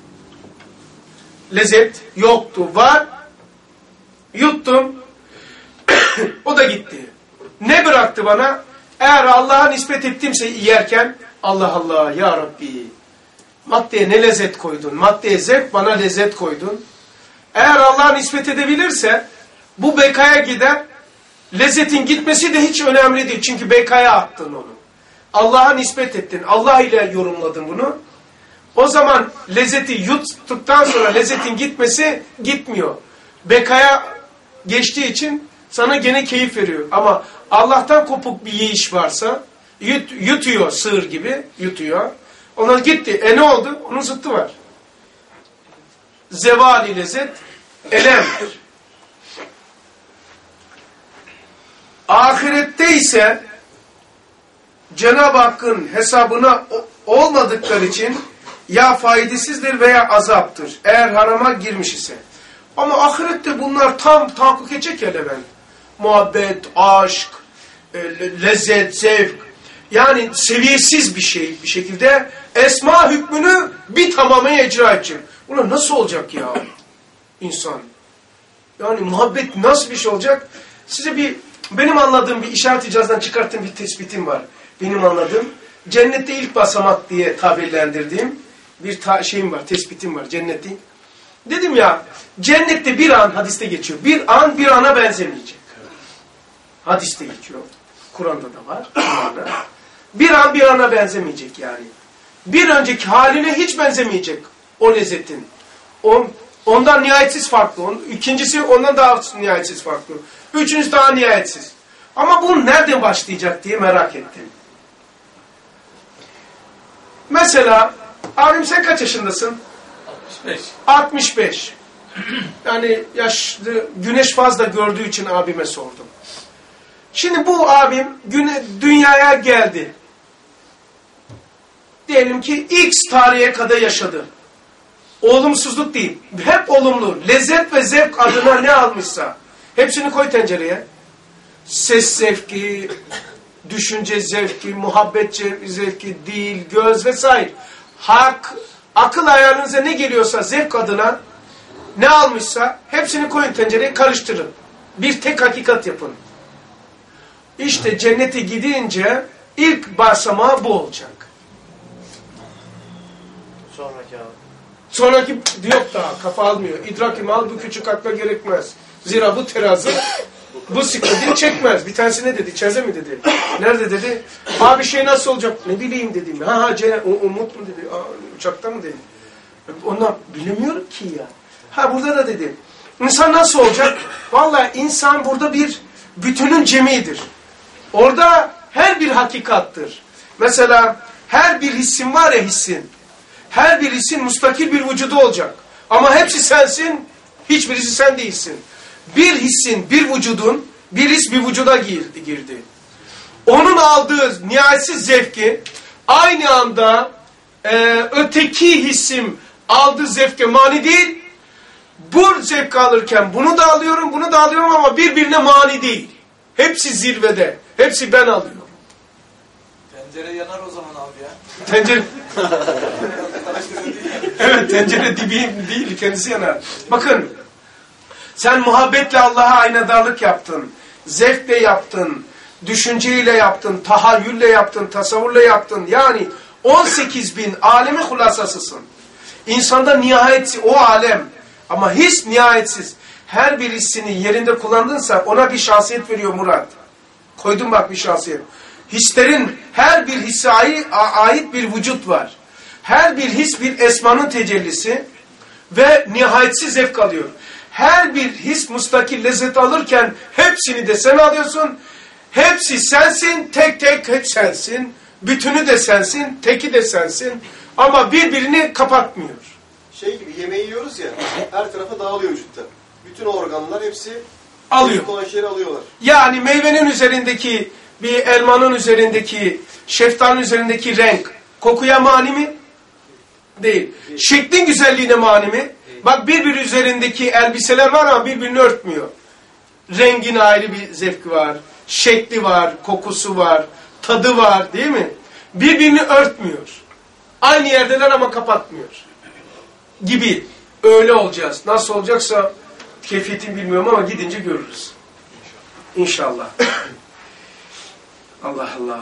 lezzet yoktu, var. Yuttum, o da gitti. Ne bıraktı bana? Eğer Allah'a nispet ettimse yerken, Allah Allah ya Rabbi, maddeye ne lezzet koydun? Maddeye zevk, bana lezzet koydun. Eğer Allah'a nispet edebilirse, bu bekaya gider, lezzetin gitmesi de hiç önemli değil. Çünkü bekaya attın onu. Allah'a nispet ettin, Allah ile yorumladın bunu. O zaman lezzeti yuttuktan sonra lezzetin gitmesi gitmiyor. Bekaya geçtiği için sana gene keyif veriyor. Ama Allah'tan kopuk bir yiyiş varsa, yutuyor sığır gibi, yutuyor. Ona gitti. Ne oldu? Onun zıttı var. Zevali lezzet, elemdir. Ahirette ise Cenab-ı Hakk'ın hesabına olmadıkları için ya faydasızdır veya azaptır. Eğer harama girmiş ise. Ama ahirette bunlar tam tahakkuk edecek ya Levent. Muhabbet, aşk, lezzet, zevk. Yani seviyesiz bir şey bir şekilde esma hükmünü bir tamamen icra edecek. Ulan nasıl olacak ya insan? Yani muhabbet nasıl bir şey olacak? Size benim anladığım bir işaret icazdan çıkarttığım bir tespitim var. Benim anladığım cennette ilk basamak diye tabirlendirdiğim bir şeyim var, tespitim var cennette. Dedim ya cennette bir an hadiste geçiyor. Bir an bir ana benzemeyecek. Hadiste geçiyor. Kur'an'da da var. Bir an bir ana benzemeyecek yani. Bir önceki haline hiç benzemeyecek o lezzetin. Ondan nihayetsiz farklı. İkincisi ondan daha nihayetsiz farklı. Üçüncüsü daha nihayetsiz. Ama bu nereden başlayacak diye merak ettim. Mesela abim sen kaç yaşındasın? 65. 65. Yani yaşlı, güneş fazla gördüğü için abime sordum. Şimdi bu abim dünyaya geldi. Diyelim ki X tarihe kadar yaşadı. Olumsuzluk değil. Hep olumlu. Lezzet ve zevk adına ne almışsa hepsini koy tencereye. Ses zevki, düşünce zevki, muhabbet zevki, dil, göz vesaire. Akıl ayarınıza ne geliyorsa zevk adına ne almışsa hepsini koyun tencereye karıştırın. Bir tek hakikat yapın. İşte cennete gidince ilk basamağı bu olacak. Sonraki abi. Sonraki yok daha kafa almıyor. İdrak-ı mal bu küçük akla gerekmez. Zira bu terazi bu sıkıntıyı çekmez. Bir tanesi ne dedi? İçeride mi dedi? Nerede dedi? Abi şey nasıl olacak? Ne bileyim dedim. Umut mu dedi? Uçakta mı dedi? Onlar bilemiyorum ki ya. Burada da dedi. İnsan nasıl olacak? Vallahi insan burada bir bütünün cemidir. Orada her bir hakikattır. Mesela her bir hissin var ya hissin. Her bir hissin müstakil bir vücudu olacak. Ama hepsi sensin, hiçbirisi sen değilsin. Bir hissin, bir vücudun, bir his bir vücuda girdi. Onun aldığı nihayetsiz zevki aynı anda öteki hissim aldığı zevke mani değil. Bu zevk alırken bunu da alıyorum, bunu da alıyorum ama birbirine mani değil. Hepsi zirvede. Hepsi ben alıyorum. Tencere yanar o zaman abi ya. Tencere... Evet, tencere dibi değil, kendisi yanar. Bakın, sen muhabbetle Allah'a aynadarlık yaptın. Zevkle yaptın. Düşünceyle yaptın. Tahayyülle yaptın. Tasavvurla yaptın. Yani 18.000 alemi hulasasısın. İnsanda nihayetsiz, o alem. Ama his nihayetsiz. Her bir hissini yerinde kullandınsa ona bir şahsiyet veriyor Murat. Koydum bak bir şahsiyet. Hislerin her bir hisse ait bir vücut var. Her bir his bir esmanın tecellisi ve nihayetsiz zevk alıyor. Her bir his mustakil lezzet alırken hepsini de sen alıyorsun. Hepsi sensin, tek tek hep sensin. Bütünü de sensin, teki de sensin. Ama birbirini kapatmıyor. Şey gibi yemeği yiyoruz ya, her tarafa dağılıyor vücutta. Bütün organlar hepsi Alıyor. Olan alıyorlar. Yani meyvenin üzerindeki, bir elmanın üzerindeki, şeftalinin üzerindeki renk kokuya mani mi? Değil. Şeklin güzelliğine mani mi? Bak birbiri üzerindeki elbiseler var ama birbirini örtmüyor. Rengin ayrı bir zevki var. Şekli var, kokusu var, tadı var değil mi? Birbirini örtmüyor. Aynı yerdeler ama kapatmıyor. Gibi. Öyle olacağız. Nasıl olacaksa keyfiyetini bilmiyorum ama gidince görürüz. İnşallah. Allah Allah.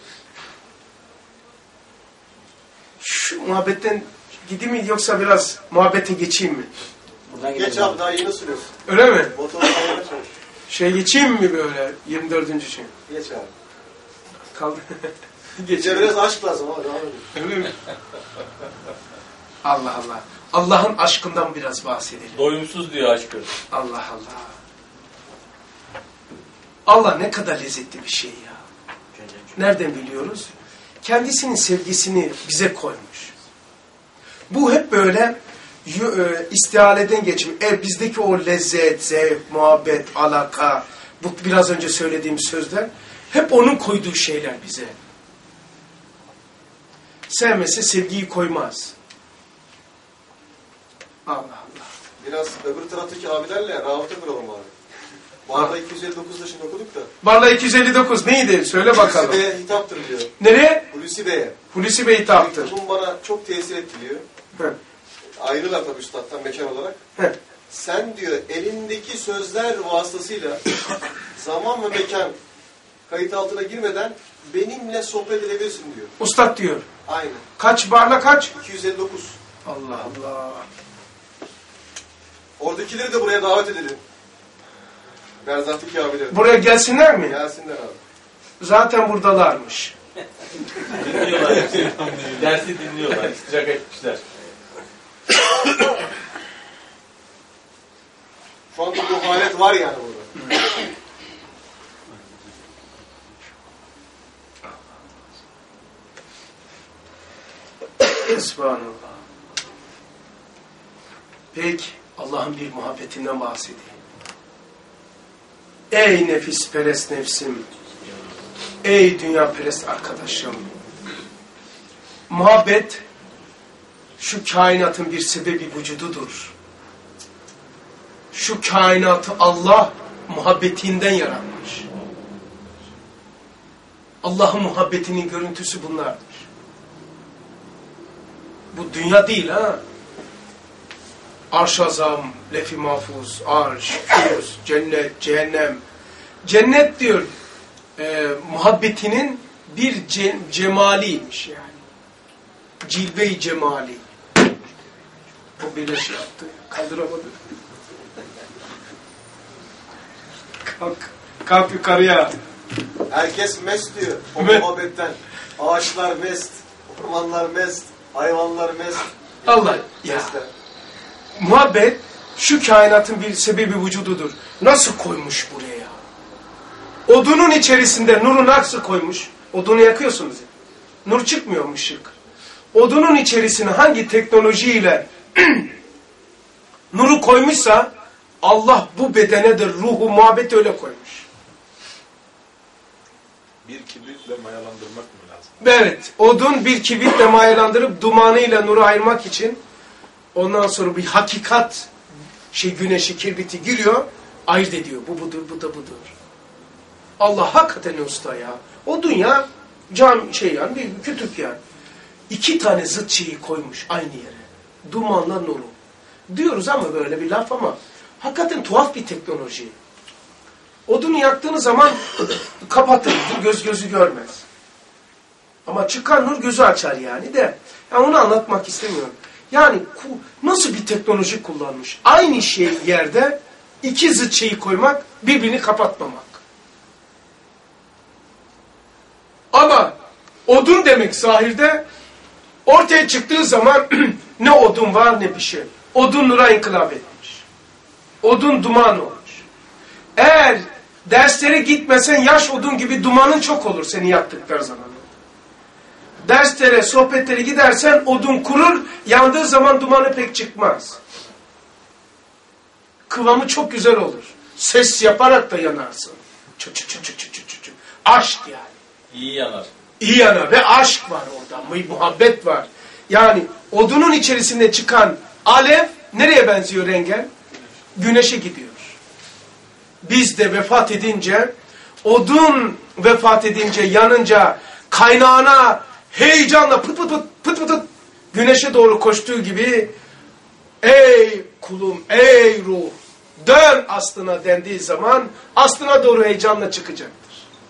Şu muhabbetten gideyim mi yoksa biraz muhabbete geçeyim mi? Geç abi daha yeni sürüyorsun. Öyle mi? Motoru sağlamaya çalış. Geçeyim mi böyle 24. şey? Geç abi. Kaldı. Gece biraz aşk lazım abi. Öyle mi? Allah Allah. Allah'ın aşkından biraz bahsedelim. Doyumsuz diyor aşkı. Allah Allah. Allah ne kadar lezzetli bir şey ya. Nereden biliyoruz? Kendisinin sevgisini bize koymuş. Bu hep böyle istihaleden geçim. Bizdeki o lezzet, zevk, muhabbet, alaka, bu biraz önce söylediğim sözler hep onun koyduğu şeyler bize. Sevmese sevgiyi koymaz. Allah Allah. Biraz öbür taraftaki abilerle rabıta kuralım abi. Barla 259'da şimdi okuduk da. Barla 259 neydi? Söyle bakalım. Hulusi Bey'e hitaptır diyor. Nereye? Hulusi Bey'e. Hulusi Bey hitaptır. Bunun bana çok tesir etti diyor. Hı. Ayrılar tabii üstattan mekan olarak. Hı. Sen diyor elindeki sözler vasıtasıyla zaman ve mekan kayıt altına girmeden benimle sohbet edebilirsin diyor. Ustad diyor. Aynen. Kaç barla kaç? 259. Allah Allah. Oradakileri de buraya davet edelim. Berzat'taki abileri. Buraya gelsinler mi? Gelsinler abi. Zaten buradalarmış. Dinliyorlar. Dersi dinliyorlar. İstirahat etmişler. Şu anda bu halet var yani burada. Subhanallah. Peki Allah'ın bir muhabbetinden bahsedeyim. Ey nefis perest nefsim. Ey dünya perest arkadaşım. Muhabbet şu kainatın bir sebebi vücududur. Şu kainatı Allah muhabbetinden yaratmış. Allah'ın muhabbetinin görüntüsü bunlardır. Bu dünya değil ha. Arş-ı azam, lef-i mahfuz, arş, kürs, cennet, cehennem. Cennet diyor muhabbetinin bir cemaliymiş yani. Cilve-i cemali. Bu bile şey yaptı. Kaldıramadı. Kalk yukarıya. Herkes mest diyor. O Evet. muhabbetten. Ağaçlar mest, ormanlar mest, hayvanlar mest. Allah ya. Mestler. Muhabbet şu kainatın bir sebebi vücududur. Nasıl koymuş buraya? Odunun içerisinde nuru nasıl koymuş? Odunu yakıyorsunuz. Nur çıkmıyor mu ışık? Odunun içerisine hangi teknolojiyle nuru koymuşsa Allah bu bedene de ruhu muhabbeti öyle koymuş. Bir kibritle mayalandırmak mı lazım? Evet, odun bir kibritle mayalandırıp dumanıyla nuru ayırmak için ondan sonra bir hakikat güneşi, kibriti giriyor, ayırt ediyor. Bu budur, bu da budur. Allah hakikaten usta ya. O dünya yani bir kütük yani. 2 tane zıt şeyi koymuş aynı yere. Dumanla nuru. Diyoruz ama böyle bir laf ama hakikaten tuhaf bir teknoloji. Odunu yaktığınız zaman kapatır, gözü görmez. Ama çıkan nur gözü açar yani de. Yani onu anlatmak istemiyorum. Yani nasıl bir teknoloji kullanmış? Aynı yerde 2 zıt şeyi koymak, birbirini kapatmamak. Ama odun demek zahirde ortaya çıktığı zaman ne odun var ne bir şey. Odun nura inkılap etmiş. Odun duman olmuş. Eğer derslere gitmesen yaş odun gibi dumanın çok olur seni yaktıkları zaman. Derslere, sohbetlere gidersen odun kurur, yandığı zaman dumanı pek çıkmaz. Kıvamı çok güzel olur. Ses yaparak da yanarsın. Aşk yani. İyi yanar. İyi yanar ve aşk var orada, muhabbet var. Yani odunun içerisinde çıkan alev nereye benziyor rengen? Güneşe gidiyor. Biz de vefat edince, odun vefat edince, yanınca kaynağına heyecanla pıt pıt güneşe doğru koştuğu gibi ey kulum, ey ruh dön aslına dendiği zaman aslına doğru heyecanla çıkacaktır.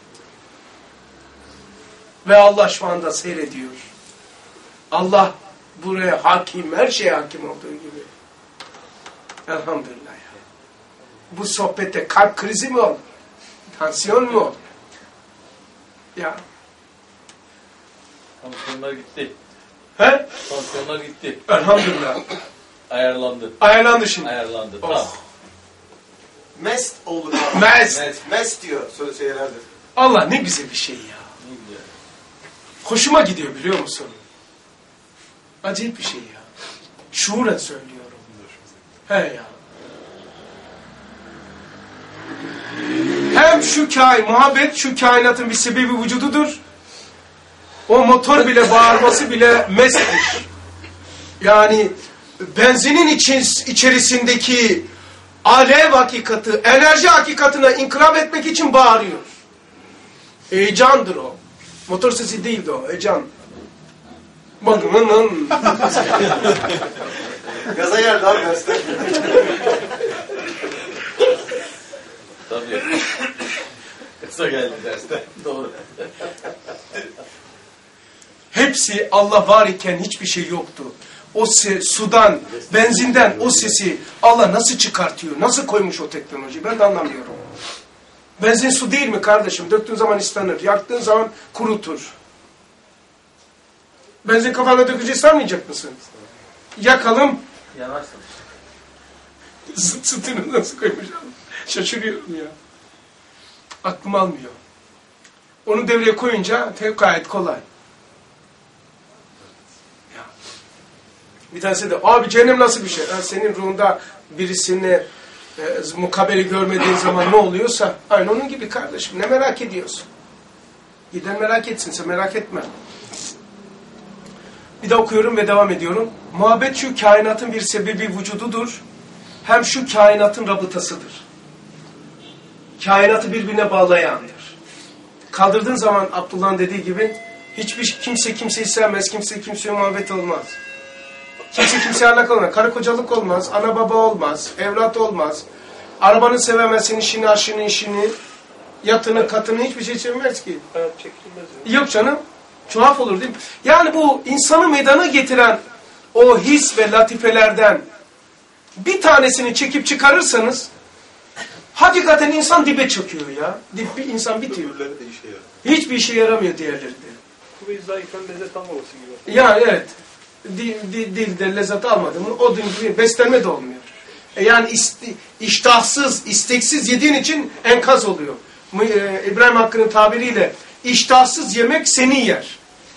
Ve Allah şu anda seyrediyor. Allah buraya hakim, her şeye hakim olduğu gibi. Elhamdülillah ya. Bu sohbette kalp krizi mi olur? Tansiyon mu olur? Ya. Tansiyonlar gitti. He? Tansiyonlar gitti. Elhamdülillah. Ayarlandı. Ayarlandı şimdi. Ayarlandı. Oh. Tamam. Mest olur. Mest. Mest diyor şeylerde. Allah ne güzel bir şey ya. Ne güzel. Hoşuma gidiyor biliyor musun? Acayip bir şey ya. Şuuren söylüyorum. He ya. Hem muhabbet şu kainatın bir sebebi vücududur. O motor bile bağırması bile mestmiş. Yani benzinin içerisindeki alev hakikati, enerji hakikatine inkılap etmek için bağırıyor. Heyecandır o. Motor sesi değildi o, heyecan. Bakın. Gaza geldi abi derste. Tabii. Kısa geldi derste. Doğru. Hepsi Allah var iken hiçbir şey yoktu. O sudan, benzinden o sesi Allah nasıl çıkartıyor? Nasıl koymuş o teknolojiyi? Ben de anlamıyorum. Benzin su değil mi kardeşim? Döktüğün zaman ıslanır. Yaktığın zaman kurutur. Benzin kafana dökünce ıslanmayacak mısın? Yakalım. Yanarsın. Sütünü nasıl koymuş? Şaşırıyorum ya. Aklım almıyor. Onu devreye koyunca gayet kolay. Ya. Bir tanesi de abi cehennem nasıl bir şey? Yani senin ruhunda birisini mukabele görmediğin zaman ne oluyorsa aynı onun gibi kardeşim. Ne merak ediyorsun? Giden merak etsin, sen merak etme. Bir de okuyorum ve devam ediyorum. Muhabbet şu kainatın bir sebebi vücududur. Hem şu kainatın rabıtasıdır. Kainatı birbirine bağlayandır. Kaldırdığın zaman Abdullah'ın dediği gibi hiçbir kimseyi sevmez, kimseye muhabbet olmaz. Kimseye alakalı olmaz. Karı kocalık olmaz, ana baba olmaz, evlat olmaz. Arabanı sevemezsin, işini, aşını, işini, yatını, katını hiçbir şey sevmez ki. Hayat çekilmez ya. Yok canım. Tuhaf olur değil mi? Yani bu insanı meydana getiren o his ve latifelerden bir tanesini çekip çıkarırsanız hakikaten insan dibe çöküyor ya. Bir insan bitiyor. Öbürleri de işe yarar. Hiçbir işe yaramıyor diğerleri de. Kuvve-i zayıftan lezzet almaması gibi. Yani evet. Dilde lezzet almadı mı o gibi beslenme de olmuyor. Yani iştahsız, isteksiz yediğin için enkaz oluyor. İbrahim Hakkı'nın tabiriyle iştahsız yemek seni yer.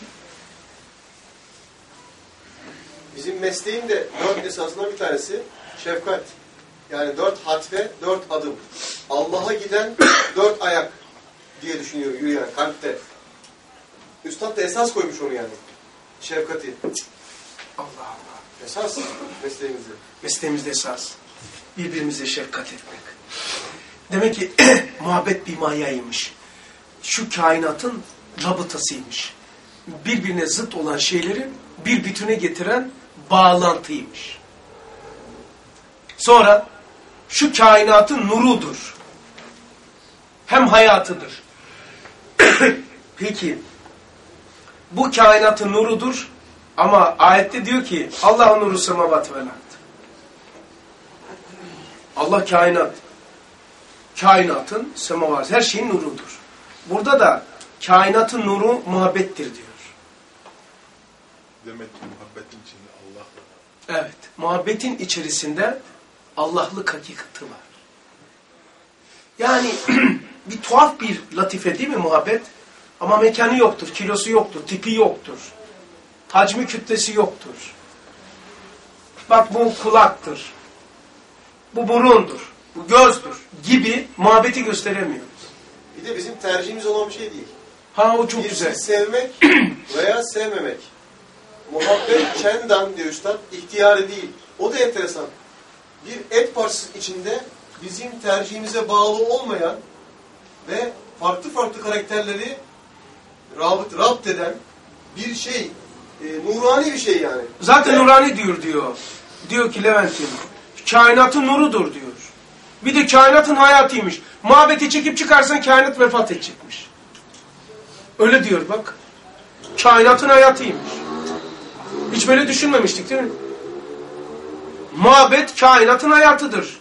Bizim mesleğin de 4 esasından bir tanesi şefkat. Yani 4 hatfe, 4 adım. Allah'a giden 4 ayak diye düşünüyor yürüyen kalpte. Üstad da esas koymuş onu yani. Şefkati. Allah Allah. Esas mesleğimizde. Mesleğimizde esas. Birbirimize şefkat etmek. Demek ki muhabbet bir mayaymış. Şu kainatın rabıtasıymış. Birbirine zıt olan şeyleri bir bütüne getiren bağlantıymış. Sonra şu kainatın nurudur. Hem hayatıdır. Peki bu kainatın nurudur ama ayette diyor ki Allah'ın nuru semavat vel ard. Allah kainatın semavat, her şeyin nurudur. Burada da kainatın nuru muhabbettir diyor. Demek ki muhabbetin içinde Allah var. Evet, muhabbetin içerisinde Allah'lık hakikati var. Yani bir tuhaf bir latife değil mi muhabbet? Ama mekanı yoktur, kilosu yoktur, tipi yoktur. Hacmi kütlesi yoktur. Bak bu kulaktır, bu burundur, bu gözdür gibi muhabbeti gösteremiyoruz. Bir de bizim tercihimiz olan bir şey değil. Ha o çok Birisini güzel. sevmek veya sevmemek. Muhabbet kendan diyor üstad, ihtiyari değil. O da enteresan. Bir et parçası içinde bizim tercihimize bağlı olmayan ve farklı farklı karakterleri rapt eden bir şey, nurani bir şey yani. Zaten nurani diyor. Diyor ki Levent'in, kainatın nurudur diyor. Bir de kainatın hayatıymış. Muhabbeti çekip çıkarsan kainat vefat edecekmiş. Öyle diyor bak. Kainatın hayatıymış. Hiç böyle düşünmemiştik değil mi? Muhabbet kainatın hayatıdır.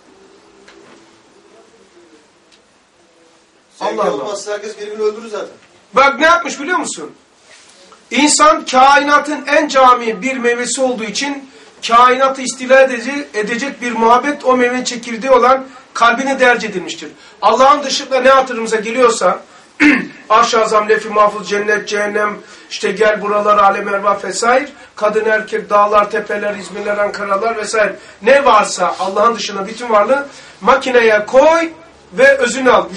Sevgi Allah Allah. olmazsa herkes birbirini öldürür zaten. Bak ne yapmış biliyor musun? İnsan kainatın en cami bir meyvesi olduğu için kainatı istila edecek bir muhabbet o meyvenin çekirdeği olan kalbine derc edilmiştir. Allah'ın dışında ne hatırımıza geliyorsa Arş-ı Azam, Lef-i Mahfuz, cennet, cehennem, işte gel buralar, alem ervah vesaire, kadın erkek, dağlar, tepeler, İzmirler, Ankaralar vesaire ne varsa Allah'ın dışında bütün varlığı makineye koy ve özünü al.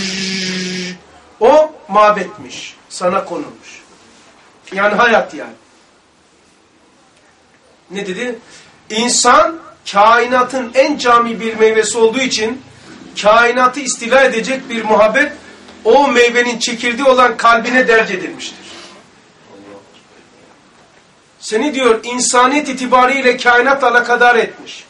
O muhabbetmiş. Sana konulmuş. Yani hayat yani. Ne dedi? İnsan kainatın en cami bir meyvesi olduğu için kainatı istila edecek bir muhabbet o meyvenin çekirdeği olan kalbine derc edilmiştir. Seni diyor insaniyet itibariyle kainat alakadar etmiş.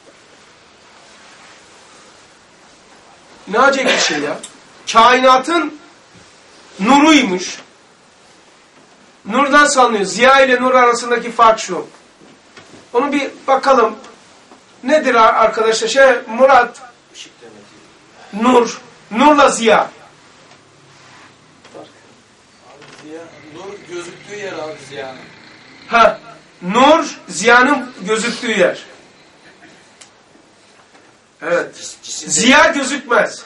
Ne acayip bir şey ya. Kainatın nuruymuş. Nurdan sanılıyor. Ziya ile nur arasındaki fark şu. Onu bir bakalım. Nedir arkadaşlar? Murat. Nur. Nurla ziya. Ziya, nur gözüktüğü yer abi ziyanın. Ha. Nur ziyanın gözüktüğü yer. Evet. Ziya gözükmez.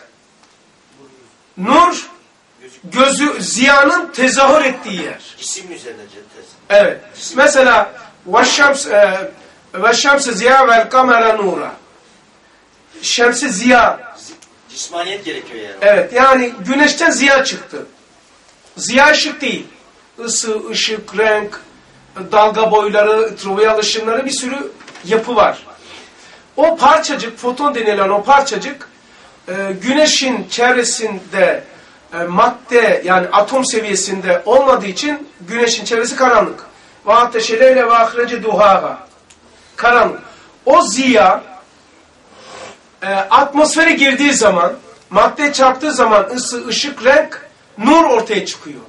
Nur ziyanın tezahür ettiği yer. Cisim üzerine tez. Evet. Mesela veşşemse ziya vel kamera nura. Şemsi ziya. Cismaniyet gerekiyor yani. Evet. Yani güneşten ziya çıktı. Ziya ışık değil. Isı, ışık, renk, dalga boyları, ultraviyol ışınları bir sürü yapı var. O parçacık, foton denilen o parçacık güneşin çevresinde madde yani atom seviyesinde olmadığı için güneşin çevresi karanlık. Ve ateşeleyle ve ahrece duhaha. Karanlık. O ziya atmosfere girdiği zaman, madde çarptığı zaman ısı, ışık, renk, nur ortaya çıkıyor.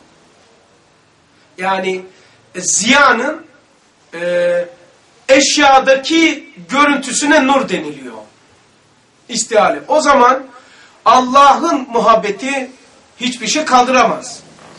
Yani ziyanın eşyadaki görüntüsüne nur deniliyor. İstihale. O zaman Allah'ın muhabbeti hiçbir şey kaldıramaz.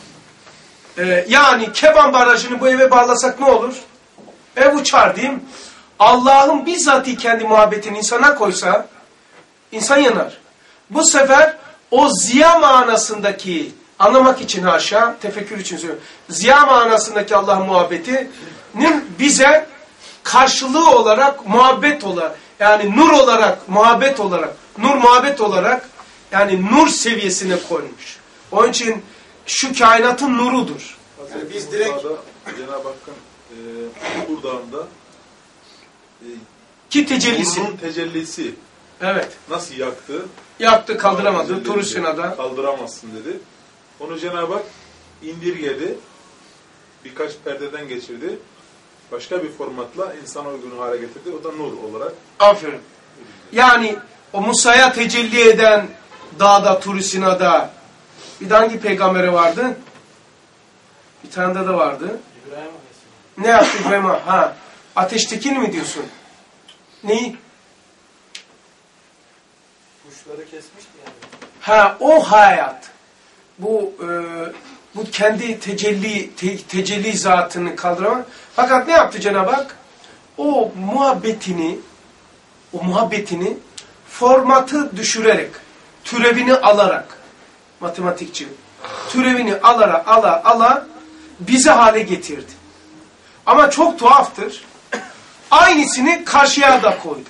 Yani Keban Barajı'nı bu eve bağlasak ne olur? Ev uçar diyeyim. Allah'ın bizzati kendi muhabbetini insana koysa insan yanar. Bu sefer o ziya manasındaki anlamak için haşa, tefekkür için söylüyorum. Ziya manasındaki Allah'ın muhabbetinin bize karşılığı olarak muhabbet olarak yani nur olarak muhabbet olarak nur muhabbet olarak yani nur seviyesine koymuş. Onun için şu kainatın nurudur. Yani biz direkt Cenab-ı Hakk'ın Kurdağ'ında Ki tecellisi. Nurunun tecellisi Evet. nasıl yaktı? Yaktı, kaldıramadı. Tur Sina'da. Kaldıramazsın dedi. Onu Cenab-ı Hak indirgedi. Birkaç perdeden geçirdi. Başka bir formatla insana uygun hale getirdi. O da nur olarak. Aferin. Yani o Musa'ya tecelli eden dağda, Tur Sina'da bir de hangi peygambere vardı? Bir tane de vardı. İbrahim Aleyhisselam. Ne yaptı İbrahim'e? Ha, ateştekini mi diyorsun? Neyi? Kuşları kesmişti yani. Ha, o hayat. Bu kendi tecelli zatını kaldıramaz. Fakat ne yaptı Cenab-ı Hak? O muhabbetini formatı düşürerek, türevini alarak, matematikçi, türevini ala bize hale getirdi. Ama çok tuhaftır. Aynısını karşıya da koydu.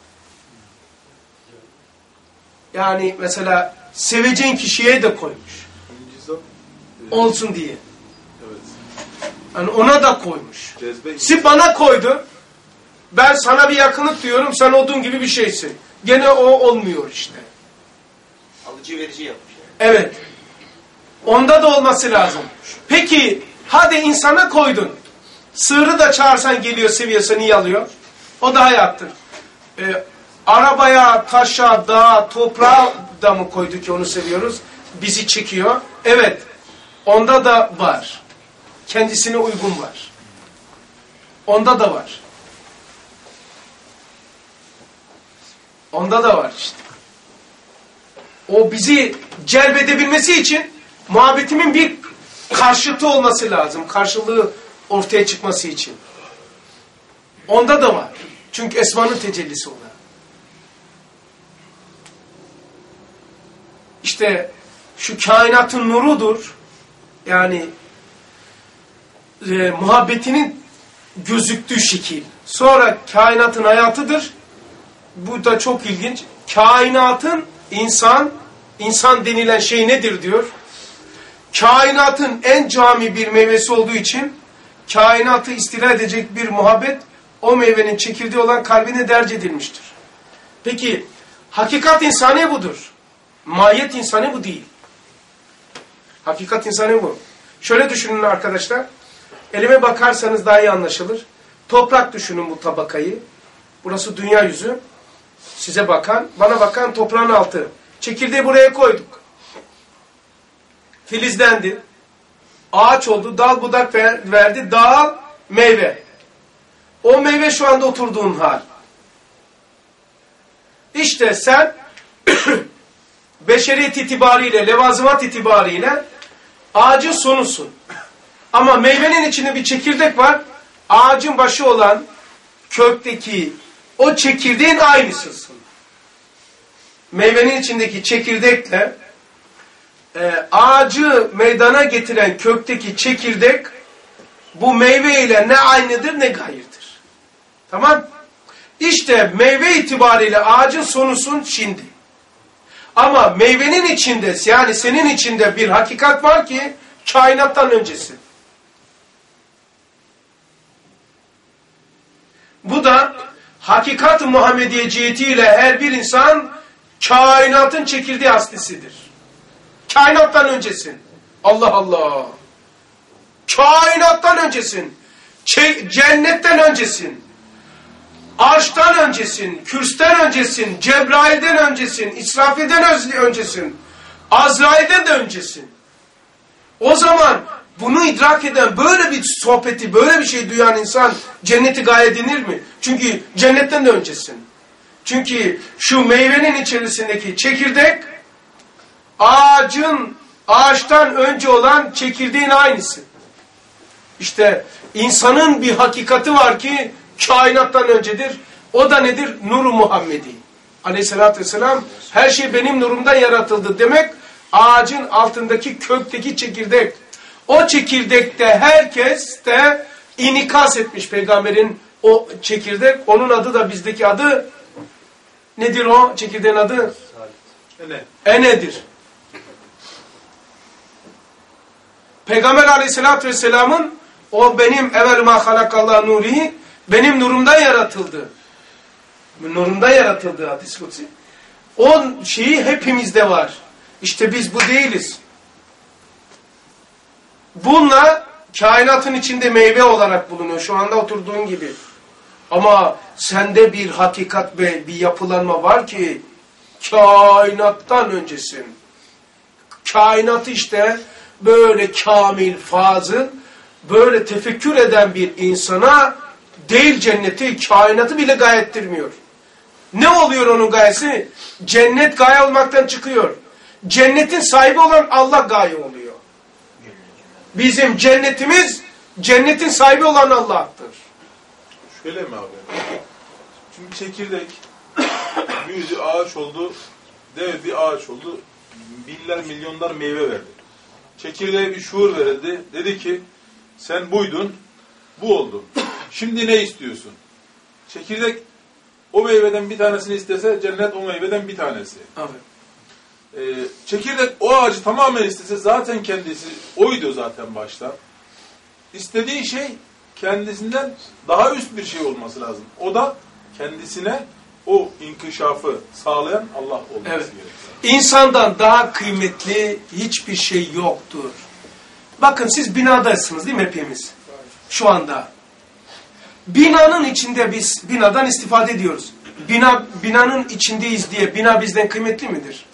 Yani mesela seveceğin kişiye de koymuş. Olsun diye. Evet. Yani ona da koymuş. Cezbe. Siz bana koydu. Ben sana bir yakınlık diyorum. Sen odun gibi bir şeysin. Gene o olmuyor işte. Alıcı verici yapmış. Evet. Onda da olması lazım. Peki hadi insana koydun. Sığırı da çağırsan geliyor, seviyor, seni yalıyor. O da hayattır. Arabaya, taşa, dağa, toprağa da mı koydu ki onu seviyoruz? Bizi çekiyor. Evet. Onda da var. Kendisine uygun var. Onda da var. Onda da var işte. O bizi celbedebilmesi için muhabbetimin bir karşıtı olması lazım. Karşılığı ortaya çıkması için. Onda da var. Çünkü esmanın tecellisi ona. İşte şu kainatın nurudur. Yani muhabbetinin gözüktüğü şekil. Sonra kainatın hayatıdır. Bu da çok ilginç. Kainatın insan denilen şey nedir diyor. Kainatın en cami bir meyvesi olduğu için kainatı istila edecek bir muhabbet o meyvenin çekirdeği olan kalbine derc edilmiştir. Peki hakikat insani budur. Mahiyet insani bu değil. Hakikat insani bu. Şöyle düşünün arkadaşlar. Elime bakarsanız daha iyi anlaşılır. Toprak düşünün bu tabakayı. Burası dünya yüzü. Size bakan, bana bakan toprağın altı. Çekirdeği buraya koyduk. Filizlendi. Ağaç oldu, dal budak verdi, dal meyve. O meyve şu anda oturduğun hal. İşte sen beşeriyet itibariyle, levazımat itibariyle ağacın sonusun. Ama meyvenin içinde bir çekirdek var. Ağacın başı olan kökteki o çekirdeğin aynısısın. Meyvenin içindeki çekirdekle ağacı meydana getiren kökteki çekirdek bu meyve ile ne aynıdır ne gayrıdır. Tamam? İşte meyve itibariyle ağacın sonusun şimdi. Ama meyvenin içinde, yani senin içinde bir hakikat var ki kainattan öncesin. Bu da hakikat-ı Muhammediye cihetiyle her bir insan kainatın çekirdeği aslisidir. Kainattan öncesin. Allah Allah. Kainattan öncesin. Cennetten öncesin. Arştan öncesin. Kürs'ten öncesin. Cebrail'den öncesin. İsrafil'den öncesin. Azrail'den de öncesin. O zaman bunu idrak eden, böyle bir sohbeti, böyle bir şey duyan insan cenneti gaye edinir mi? Çünkü cennetten de öncesin. Çünkü şu meyvenin içerisindeki çekirdek ağaçtan önce olan çekirdeğin aynısı. İşte insanın bir hakikati var ki kainattan öncedir. O da nedir? Nur-u Muhammedi. Aleyhissalatü vesselam her şey benim nurumdan yaratıldı demek, ağacın altındaki kökteki çekirdek. O çekirdekte herkes de inikas etmiş peygamberin o çekirdek. Onun adı da bizdeki adı nedir o çekirdeğin adı? Ene'dir. Peygamber aleyhissalatü vesselamın o benim evvel ma halakallah nurihi benim nurumdan yaratıldı. Nurunda yaratıldı hadis-i kutsi. O şeyi hepimizde var. İşte biz bu değiliz. Bununla kainatın içinde meyve olarak bulunuyor. Şu anda oturduğun gibi. Ama sende bir hakikat ve bir yapılanma var ki kainattan öncesin. Kainatı işte böyle kamil, fazıl, böyle tefekkür eden bir insana değil cenneti, kainatı bile gaye ettirmiyor. Ne oluyor onun gayesi? Cennet gaye olmaktan çıkıyor. Cennetin sahibi olan Allah gaye oluyor. Bizim cennetimiz, cennetin sahibi olan Allah'tır. Şöyle mi abi? Çünkü çekirdek büyüdü, ağaç oldu, dev bir ağaç oldu, binler, milyonlar meyve verdi. Çekirdeğe bir şuur verildi. Dedi ki, sen buydun, bu oldun. Şimdi ne istiyorsun? Çekirdek o meyveden bir tanesini istese, cennet o meyveden bir tanesi. Evet. Çekirdek o ağacı tamamen istese, zaten kendisi oydu zaten başta. İstediği şey kendisinden daha üst bir şey olması lazım. O da kendisine o inkişafı sağlayan Allah olması gerekiyor. İnsandan daha kıymetli hiçbir şey yoktur. Bakın siz binadasınız değil mi hepimiz? Şu anda. Binanın içinde biz binadan istifade ediyoruz. Binanın içindeyiz diye bina bizden kıymetli midir?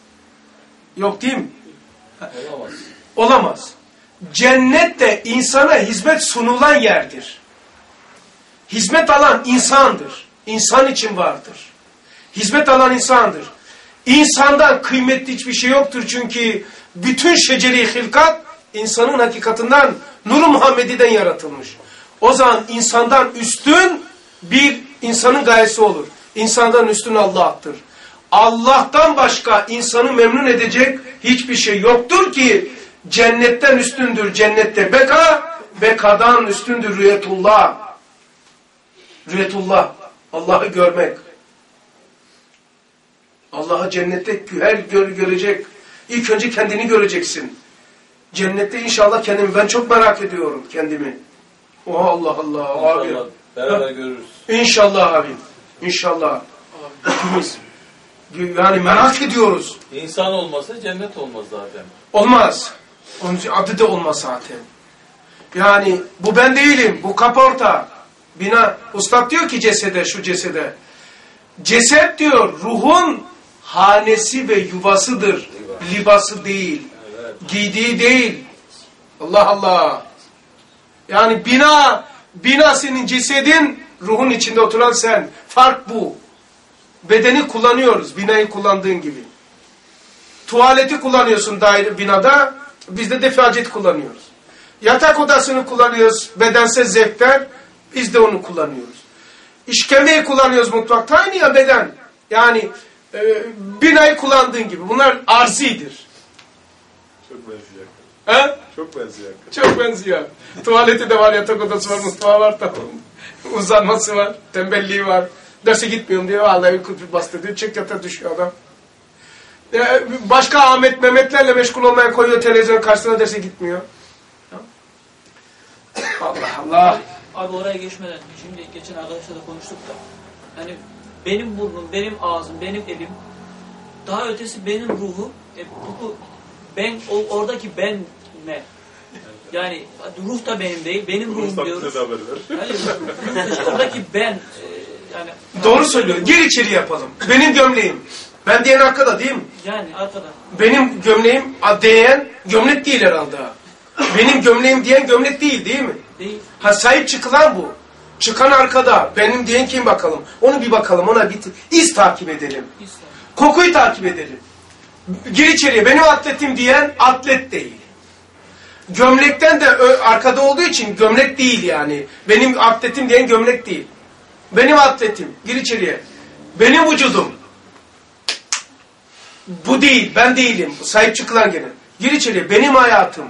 Yok değil mi? Olamaz. Olamaz. Cennet de insana hizmet sunulan yerdir. Hizmet alan insandır. İnsan için vardır. Hizmet alan insandır. İnsandan kıymetli hiçbir şey yoktur çünkü bütün şeceri hilkat insanın hakikatinden Nur-u Muhammedi'den yaratılmış. O zaman insandan üstün bir insanın gayesi olur. İnsandan üstün Allah'tır. Allah'tan başka insanı memnun edecek hiçbir şey yoktur ki cennetten üstündür cennette beka, bekadan üstündür rüyetullah. Rüyetullah, Allah'ı görmek. Allah'ı cennette görecek. İlk önce kendini göreceksin. Cennette inşallah kendimi, ben çok merak ediyorum kendimi. Oh Allah Allah abi. İnşallah beraber görürüz. İnşallah abi. İnşallah. Hepimiz. Yani merak ediyoruz. İnsan olmasa cennet olmaz zaten. Olmaz. Onun adı da olmaz zaten. Yani bu ben değilim. Bu kaporta. Bina. Ustad diyor ki cesede, şu cesede. Ceset diyor ruhun hanesi ve yuvasıdır. Libası değil. Evet. Giydiği değil. Allah Allah. Yani bina senin cesedin, ruhun içinde oturan sen. Fark bu. Bedeni kullanıyoruz binayı kullandığın gibi. Tuvaleti kullanıyorsun daire binada, biz de defacet kullanıyoruz. Yatak odasını kullanıyoruz bedensel zevkler, biz de onu kullanıyoruz. İşkembeyi kullanıyoruz mutfakta, aynı ya beden. Yani binayı kullandığın gibi. Bunlar arzidir. Çok benziyor. He? Çok benziyor. Çok benziyor. Tuvaleti de var, yatak odası var, mutfağı var, tamam. Uzanması var, tembelliği var. Derse gitmiyorum diyor, vallahi kutu bastı diyor, çek yatağa düşüyor adam. Başka Ahmet Mehmetlerle meşgul olmaya koyuyor televizyon karşısına, derse gitmiyor. Allah Allah. Abi oraya geçmeden, şimdi geçen arkadaşlarla konuştuk da, hani benim burnum, benim ağzım, benim elim, daha ötesi benim ruhum, bu ben, oradaki ben ne? Yani ruh da benim değil, benim ruhum diyoruz. Yani oradaki ben, yani... Doğru söylüyor, gir içeri yapalım. Benim gömleğim. Ben diyen arkada değil mi? Yani arkada. Benim gömleğim diyen gömlek değil herhalde. Benim gömleğim diyen gömlek değil mi? Değil. Ha, sahip çıkılan bu. Çıkan arkada. Benim diyen kim bakalım? Onu bir bakalım, ona bir iz takip edelim. Kokuyu takip edelim. Gir içeriye. Benim atletim diyen atlet değil. Gömlekten de arkada olduğu için gömlek değil yani. Benim atletim diyen gömlek değil. Benim atletim. Gir içeriye. Benim vücudum. Bu değil. Ben değilim. Sahip çıkılan gene. Gir içeriye. Benim hayatım.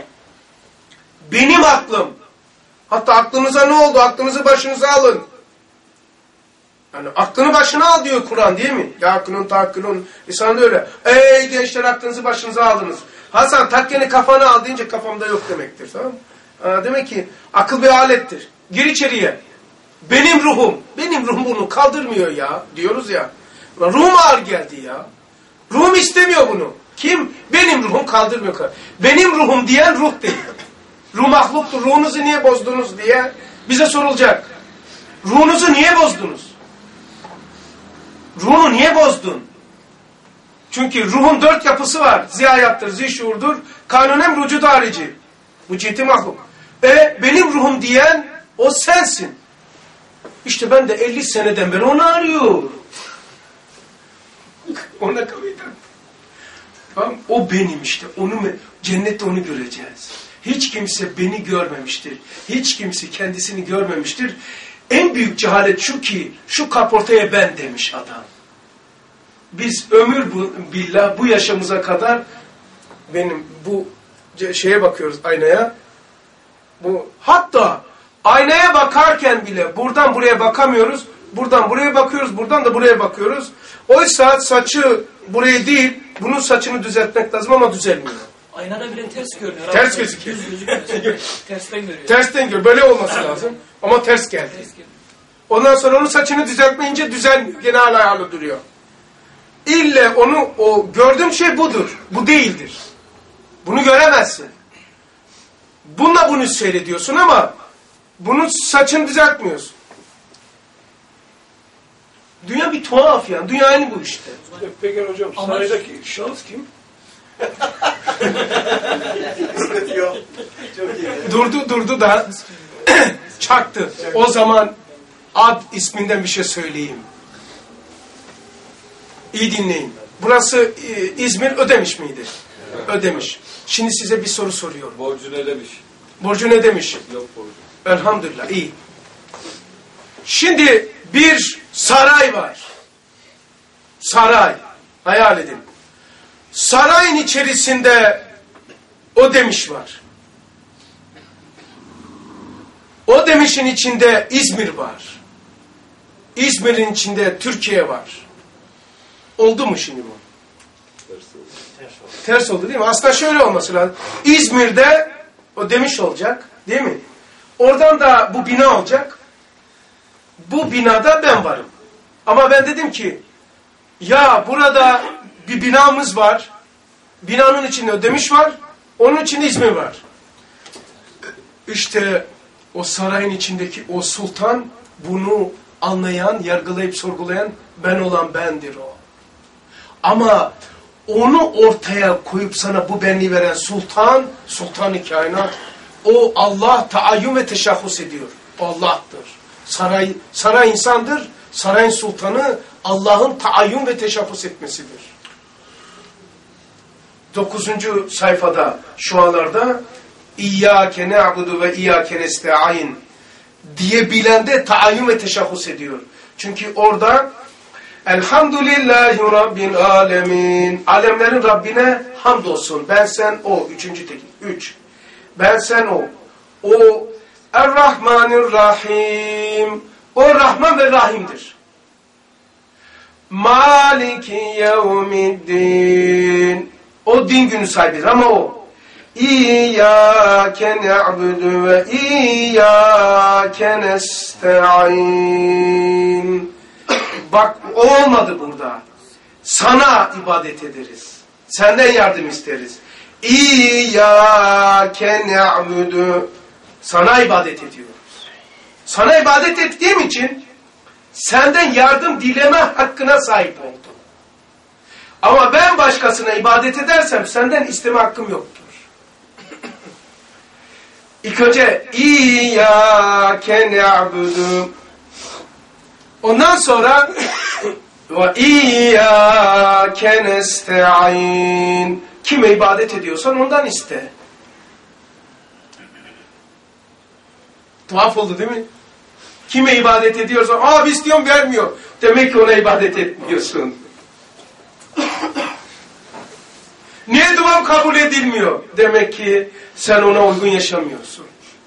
Benim aklım. Hatta aklınıza ne oldu? Aklınızı başınıza alın. Yani aklını başına al diyor Kur'an değil mi? Ya aklın tahakkülün. İnsan da öyle. Ey gençler aklınızı başınıza aldınız. Hasan takkeni kafana al deyince kafamda yok demektir. Tamam mı? Demek ki akıl bir alettir. Gir içeriye. benim ruhum bunu kaldırmıyor ya diyoruz ya. Ruhum ağır geldi ya. Ruhum istemiyor bunu. Kim? Benim ruhum kaldırmıyor. Benim ruhum diyen ruh değil. Ruh mahluktur. Ruhunuzu niye bozdunuz diye bize sorulacak. Ruhunuzu niye bozdunuz? Ruhunu niye bozdun? Çünkü ruhun 4 yapısı var. Zihayattır, zişurdur, kanunem vücudu harici. Bu ciddi mahluk. Benim ruhum diyen o sensin. İşte ben de 50 seneden beri onu arıyorum. Ona kavuştum. Tamam, o benim işte. Cennette onu göreceğiz. Hiç kimse beni görmemiştir. Hiç kimse kendisini görmemiştir. En büyük cehalet şu ki, şu kaportaya ben demiş adam. Biz ömür billah bu yaşımıza kadar bu şeye bakıyoruz, aynaya. Hatta aynaya bakarken bile buradan buraya bakamıyoruz. Buradan buraya bakıyoruz, buradan da buraya bakıyoruz. Oysa saçı buraya değil, bunun saçını düzeltmek lazım ama düzelmiyor. Aynada bile ters görünüyor. Ters gözüküyor. Tersten görüyor. Tersten görüyor. Böyle olması lazım. Ama ters geldi. Ondan sonra onun saçını düzeltmeyince düzelmiyor. Gene hala duruyor. İlle o gördüğüm şey budur. Bu değildir. Bunu göremezsin. Bununla bunu seyrediyorsun ama bunun saçını düzeltmiyorsun. Dünya bir tuhaf yani. Dünya aynı bu işte. Peki hocam, saraydaki şahıs kim? Durdu da çaktı. O zaman Ad isminden bir şey söyleyeyim. İyi dinleyin. Burası İzmir Ödemiş miydi? Ödemiş. Şimdi size bir soru soruyorum. Borcunu ödemiş. Borcunu ödemiş. Yok borcu. Elhamdülillah iyi. Şimdi bir saray var. Saray. Hayal edin. Sarayın içerisinde Ödemiş var. Ödemiş'in içinde İzmir var. İzmir'in içinde Türkiye var. Oldu mu şimdi bu? Ters oldu değil mi? Aslında şöyle olması lazım. İzmir'de Ödemiş olacak değil mi? Oradan da bu bina olacak. Bu binada ben varım. Ama ben dedim ki ya burada bir binamız var. Binanın içinde Ödemiş var. Onun içinde İzmir var. İşte o sarayın içindeki o sultan bunu anlayan, yargılayıp sorgulayan ben olan bendir o. Ama onu ortaya koyup sana bu benliği veren sultan, sultan-ı kainat, o Allah taayyün ve teşahhus ediyor. Allah'tır. Saray insandır. Sarayın sultanı Allah'ın taayyün ve teşahhus etmesidir. 9. sayfada şualarda İyyâke ne'budu ve İyyâke nesta'in diye bilende taayyün ve teşahhus ediyor. Çünkü orada Elhamdülillahi Rabbil alemin. Alemlerin Rabbine hamdolsun. Ben sen o. 3. tekil. 3. Ben sen o. O Er-Rahmanir-Rahim. O Rahman ve Rahim'dir. Maliki yevmiddin. O din günü sahibidir ama o. İyyâke ne'budu ve İyyâke nesta'in. Bak o olmadı burada. Sana ibadet ederiz. Senden yardım isteriz. İyyâke ne'budu. Sana ibadet ediyoruz. Sana ibadet ettiğim için senden yardım dileme hakkına sahip oldum. Ama ben başkasına ibadet edersem senden isteme hakkım yoktur. İlk önce İyyâke ne'budu. Ondan sonra ve İyyâke nesta'in. Kime ibadet ediyorsan ondan iste. Tuhaf oldu değil mi? Kime ibadet ediyorsan, abi istiyorum vermiyor. Demek ki ona ibadet etmiyorsun. Niye duam kabul edilmiyor? Demek ki sen ona uygun yaşamıyorsun.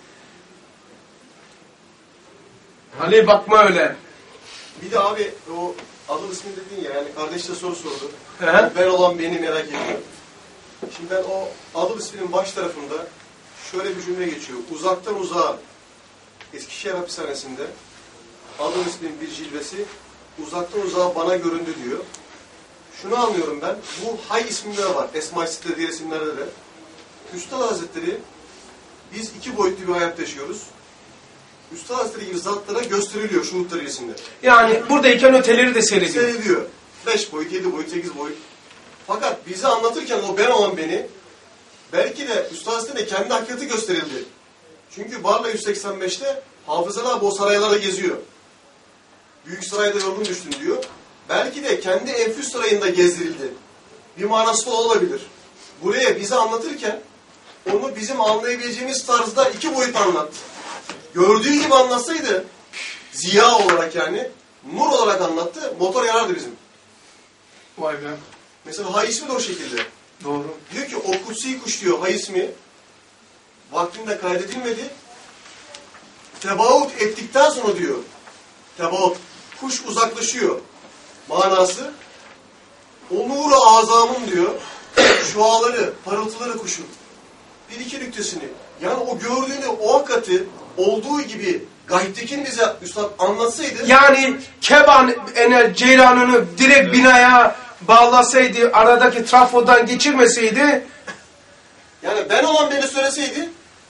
Hani bakma öyle. Bir de abi o adı ismi dedin ya, yani kardeş de soru sordu. He? Ben olan beni merak ediyorum. Şimdi ben o adı isminin baş tarafında şöyle bir cümle geçiyor. Uzaktan uzağa Eskişehir hapishanesinde Adım ismin bir cilvesi, uzaktan uzağa bana göründü diyor. Şunu anlıyorum ben, bu hay isimleri var, Esma-i Sitte diğer isimlerde de. Üstad Hazretleri, biz iki boyutlu bir hayat yaşıyoruz. Üstad Hazretleri gibi zatlara gösteriliyor şuhut derecesinde. Yani buradayken öteleri de seyrediyor. Seyrediyor. 5 boyut, 7 boyut, 8 boyut. Fakat bizi anlatırken o ben olan beni, belki de Üstad Hazretleri kendi hakikati gösterildi. Çünkü Barla 185'te Hafızalı abi o saraylarda geziyor. Büyük sarayda yorgun düştün diyor. Belki de kendi Enfüs sarayında gezdirildi. Bir manası da olabilir. Buraya bize anlatırken onu bizim anlayabileceğimiz tarzda iki boyut anlattı. Gördüğü gibi anlatsaydı, ziya olarak yani, nur olarak anlattı, motor yarardı bizim. Vay be. Mesela hay ismi de o şekilde. Doğru. Diyor ki o kutsi kuş diyor hay ismi vaktinde kaydedilmedi. Tebaut ettikten sonra diyor. Tebaut. Kuş uzaklaşıyor. Manası o nuru azamın diyor. Şuaları, parıltıları kuşun. Bir iki nüktesini. Yani o gördüğünü, o hakikati olduğu gibi gaybtekini bize üstad anlatsaydı. Yani keban ceylanını direkt binaya bağlasaydı, aradaki trafodan geçirmeseydi. Yani ben olan beni söyleseydi.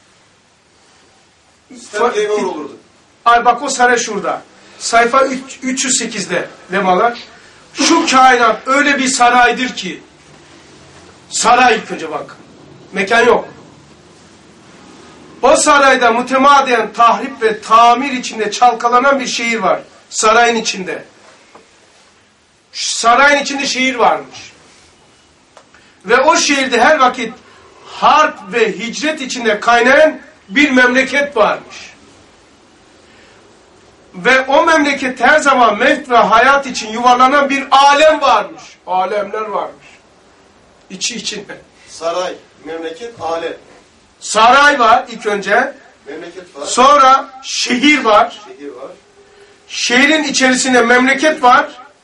Sistem geyman olurdu. Ay bak o saray şurada. Sayfa 308'de lemalar. Şu kainat öyle bir saraydır ki. Saray ilk önce bak. Mekan yok. O sarayda mütemadiyen tahrip ve tamir içinde çalkalanan bir şehir var. Sarayın içinde. Sarayın içinde şehir varmış. Ve o şehirde her vakit harp ve hicret içinde kaynayan bir memleket varmış. Ve o memleket her zaman mevt ve hayat için yuvarlanan bir alem varmış. Alemler varmış. İçi içinde. Saray, memleket, alem. Saray var ilk önce. Memleket var. Sonra şehir var. Şehir var. Şehrin içerisinde memleket var.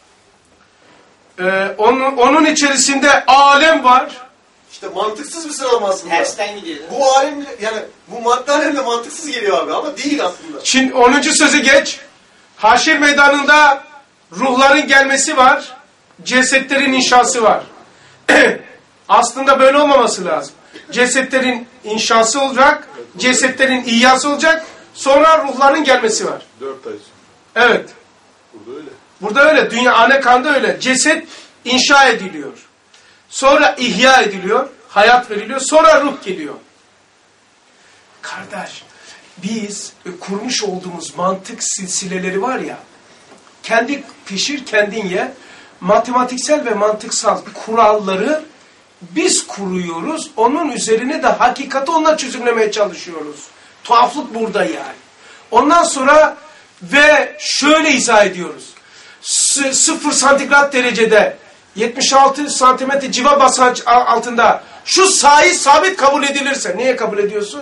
Onun içerisinde alem var. İşte mantıksız bir sıralama aslında. Tersten gidiyor. Bu alem, yani bu madde alemde mantıksız geliyor abi ama değil aslında. Şimdi 10. sözü geç. Haşir meydanında ruhların gelmesi var. Cesetlerin inşası var. Aslında böyle olmaması lazım. Cesetlerin inşası olacak. Cesetlerin ihyası olacak. Sonra ruhların gelmesi var. 4 ay sonra. Evet. Burada öyle. Burada öyle. Dünya anekanda öyle. Ceset inşa ediliyor. Sonra ihya ediliyor. Hayat veriliyor. Sonra ruh geliyor. Kardeş, biz kurmuş olduğumuz mantık silsileleri var ya, kendi pişir kendin ye, matematiksel ve mantıksal kuralları biz kuruyoruz. Onun üzerine de hakikati onunla çözümlemeye çalışıyoruz. Tuhaflık burada yani. Ondan sonra ve şöyle izah ediyoruz. 0 santigrat derecede 76 santimetre civa basınç altında şu sayı sabit kabul edilirse, niye kabul ediyorsun?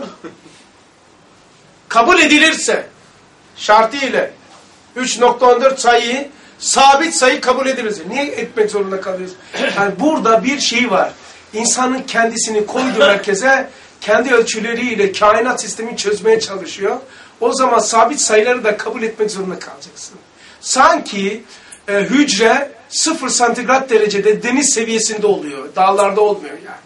Kabul edilirse şartıyla 3.14 sayıyı sabit sayı kabul edilirse. Niye etmek zorunda kalıyoruz? Yani burada bir şey var. İnsanın kendisini koyduğu merkeze kendi ölçüleriyle kainat sistemini çözmeye çalışıyor. O zaman sabit sayıları da kabul etmek zorunda kalacaksın. Sanki hücre 0 santigrat derecede deniz seviyesinde oluyor. Dağlarda olmuyor yani.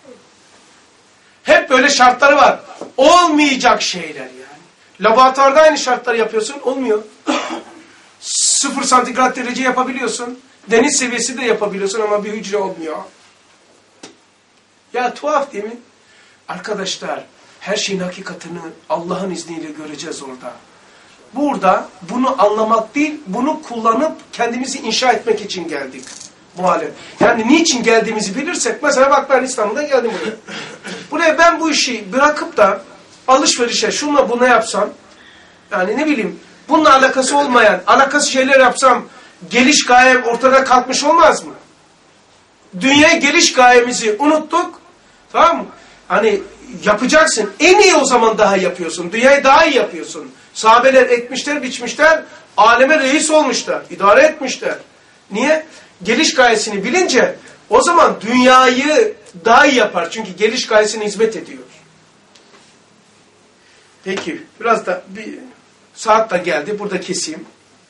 Hep böyle şartları var. Olmayacak şeyler yani. Laboratuvarda aynı şartları yapıyorsun. Olmuyor. 0 santigrat derece yapabiliyorsun. Deniz seviyesi de yapabiliyorsun ama bir hücre olmuyor. Ya tuhaf değil mi? Arkadaşlar her şeyin hakikatini Allah'ın izniyle göreceğiz orada. Burada bunu anlamak değil, bunu kullanıp kendimizi inşa etmek için geldik. Bu hale. Yani niçin geldiğimizi bilirsek, mesela bak ben İstanbul'da geldim buraya. Buraya ben bu işi bırakıp da alışverişe şunla bunu yapsam, yani ne bileyim, bununla alakası olmayan, alakası şeyler yapsam, geliş gayem ortada kalkmış olmaz mı? Dünyaya geliş gayemizi unuttuk, tamam mı? Hani yapacaksın, en iyi o zaman daha yapıyorsun, dünyayı daha iyi yapıyorsun. Sahabeler ekmişler, biçmişler, aleme reis olmuşlar, idare etmişler. Niye? Geliş gayesini bilince o zaman dünyayı daha iyi yapar. Çünkü geliş gayesine hizmet ediyor. Peki, biraz da bir saat da geldi. Burada keseyim.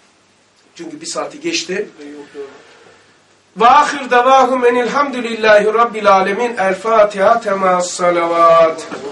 Çünkü bir saati geçti. Ve ahir davahum enilhamdülillahi rabbil alemin. El Fatiha temas salavat.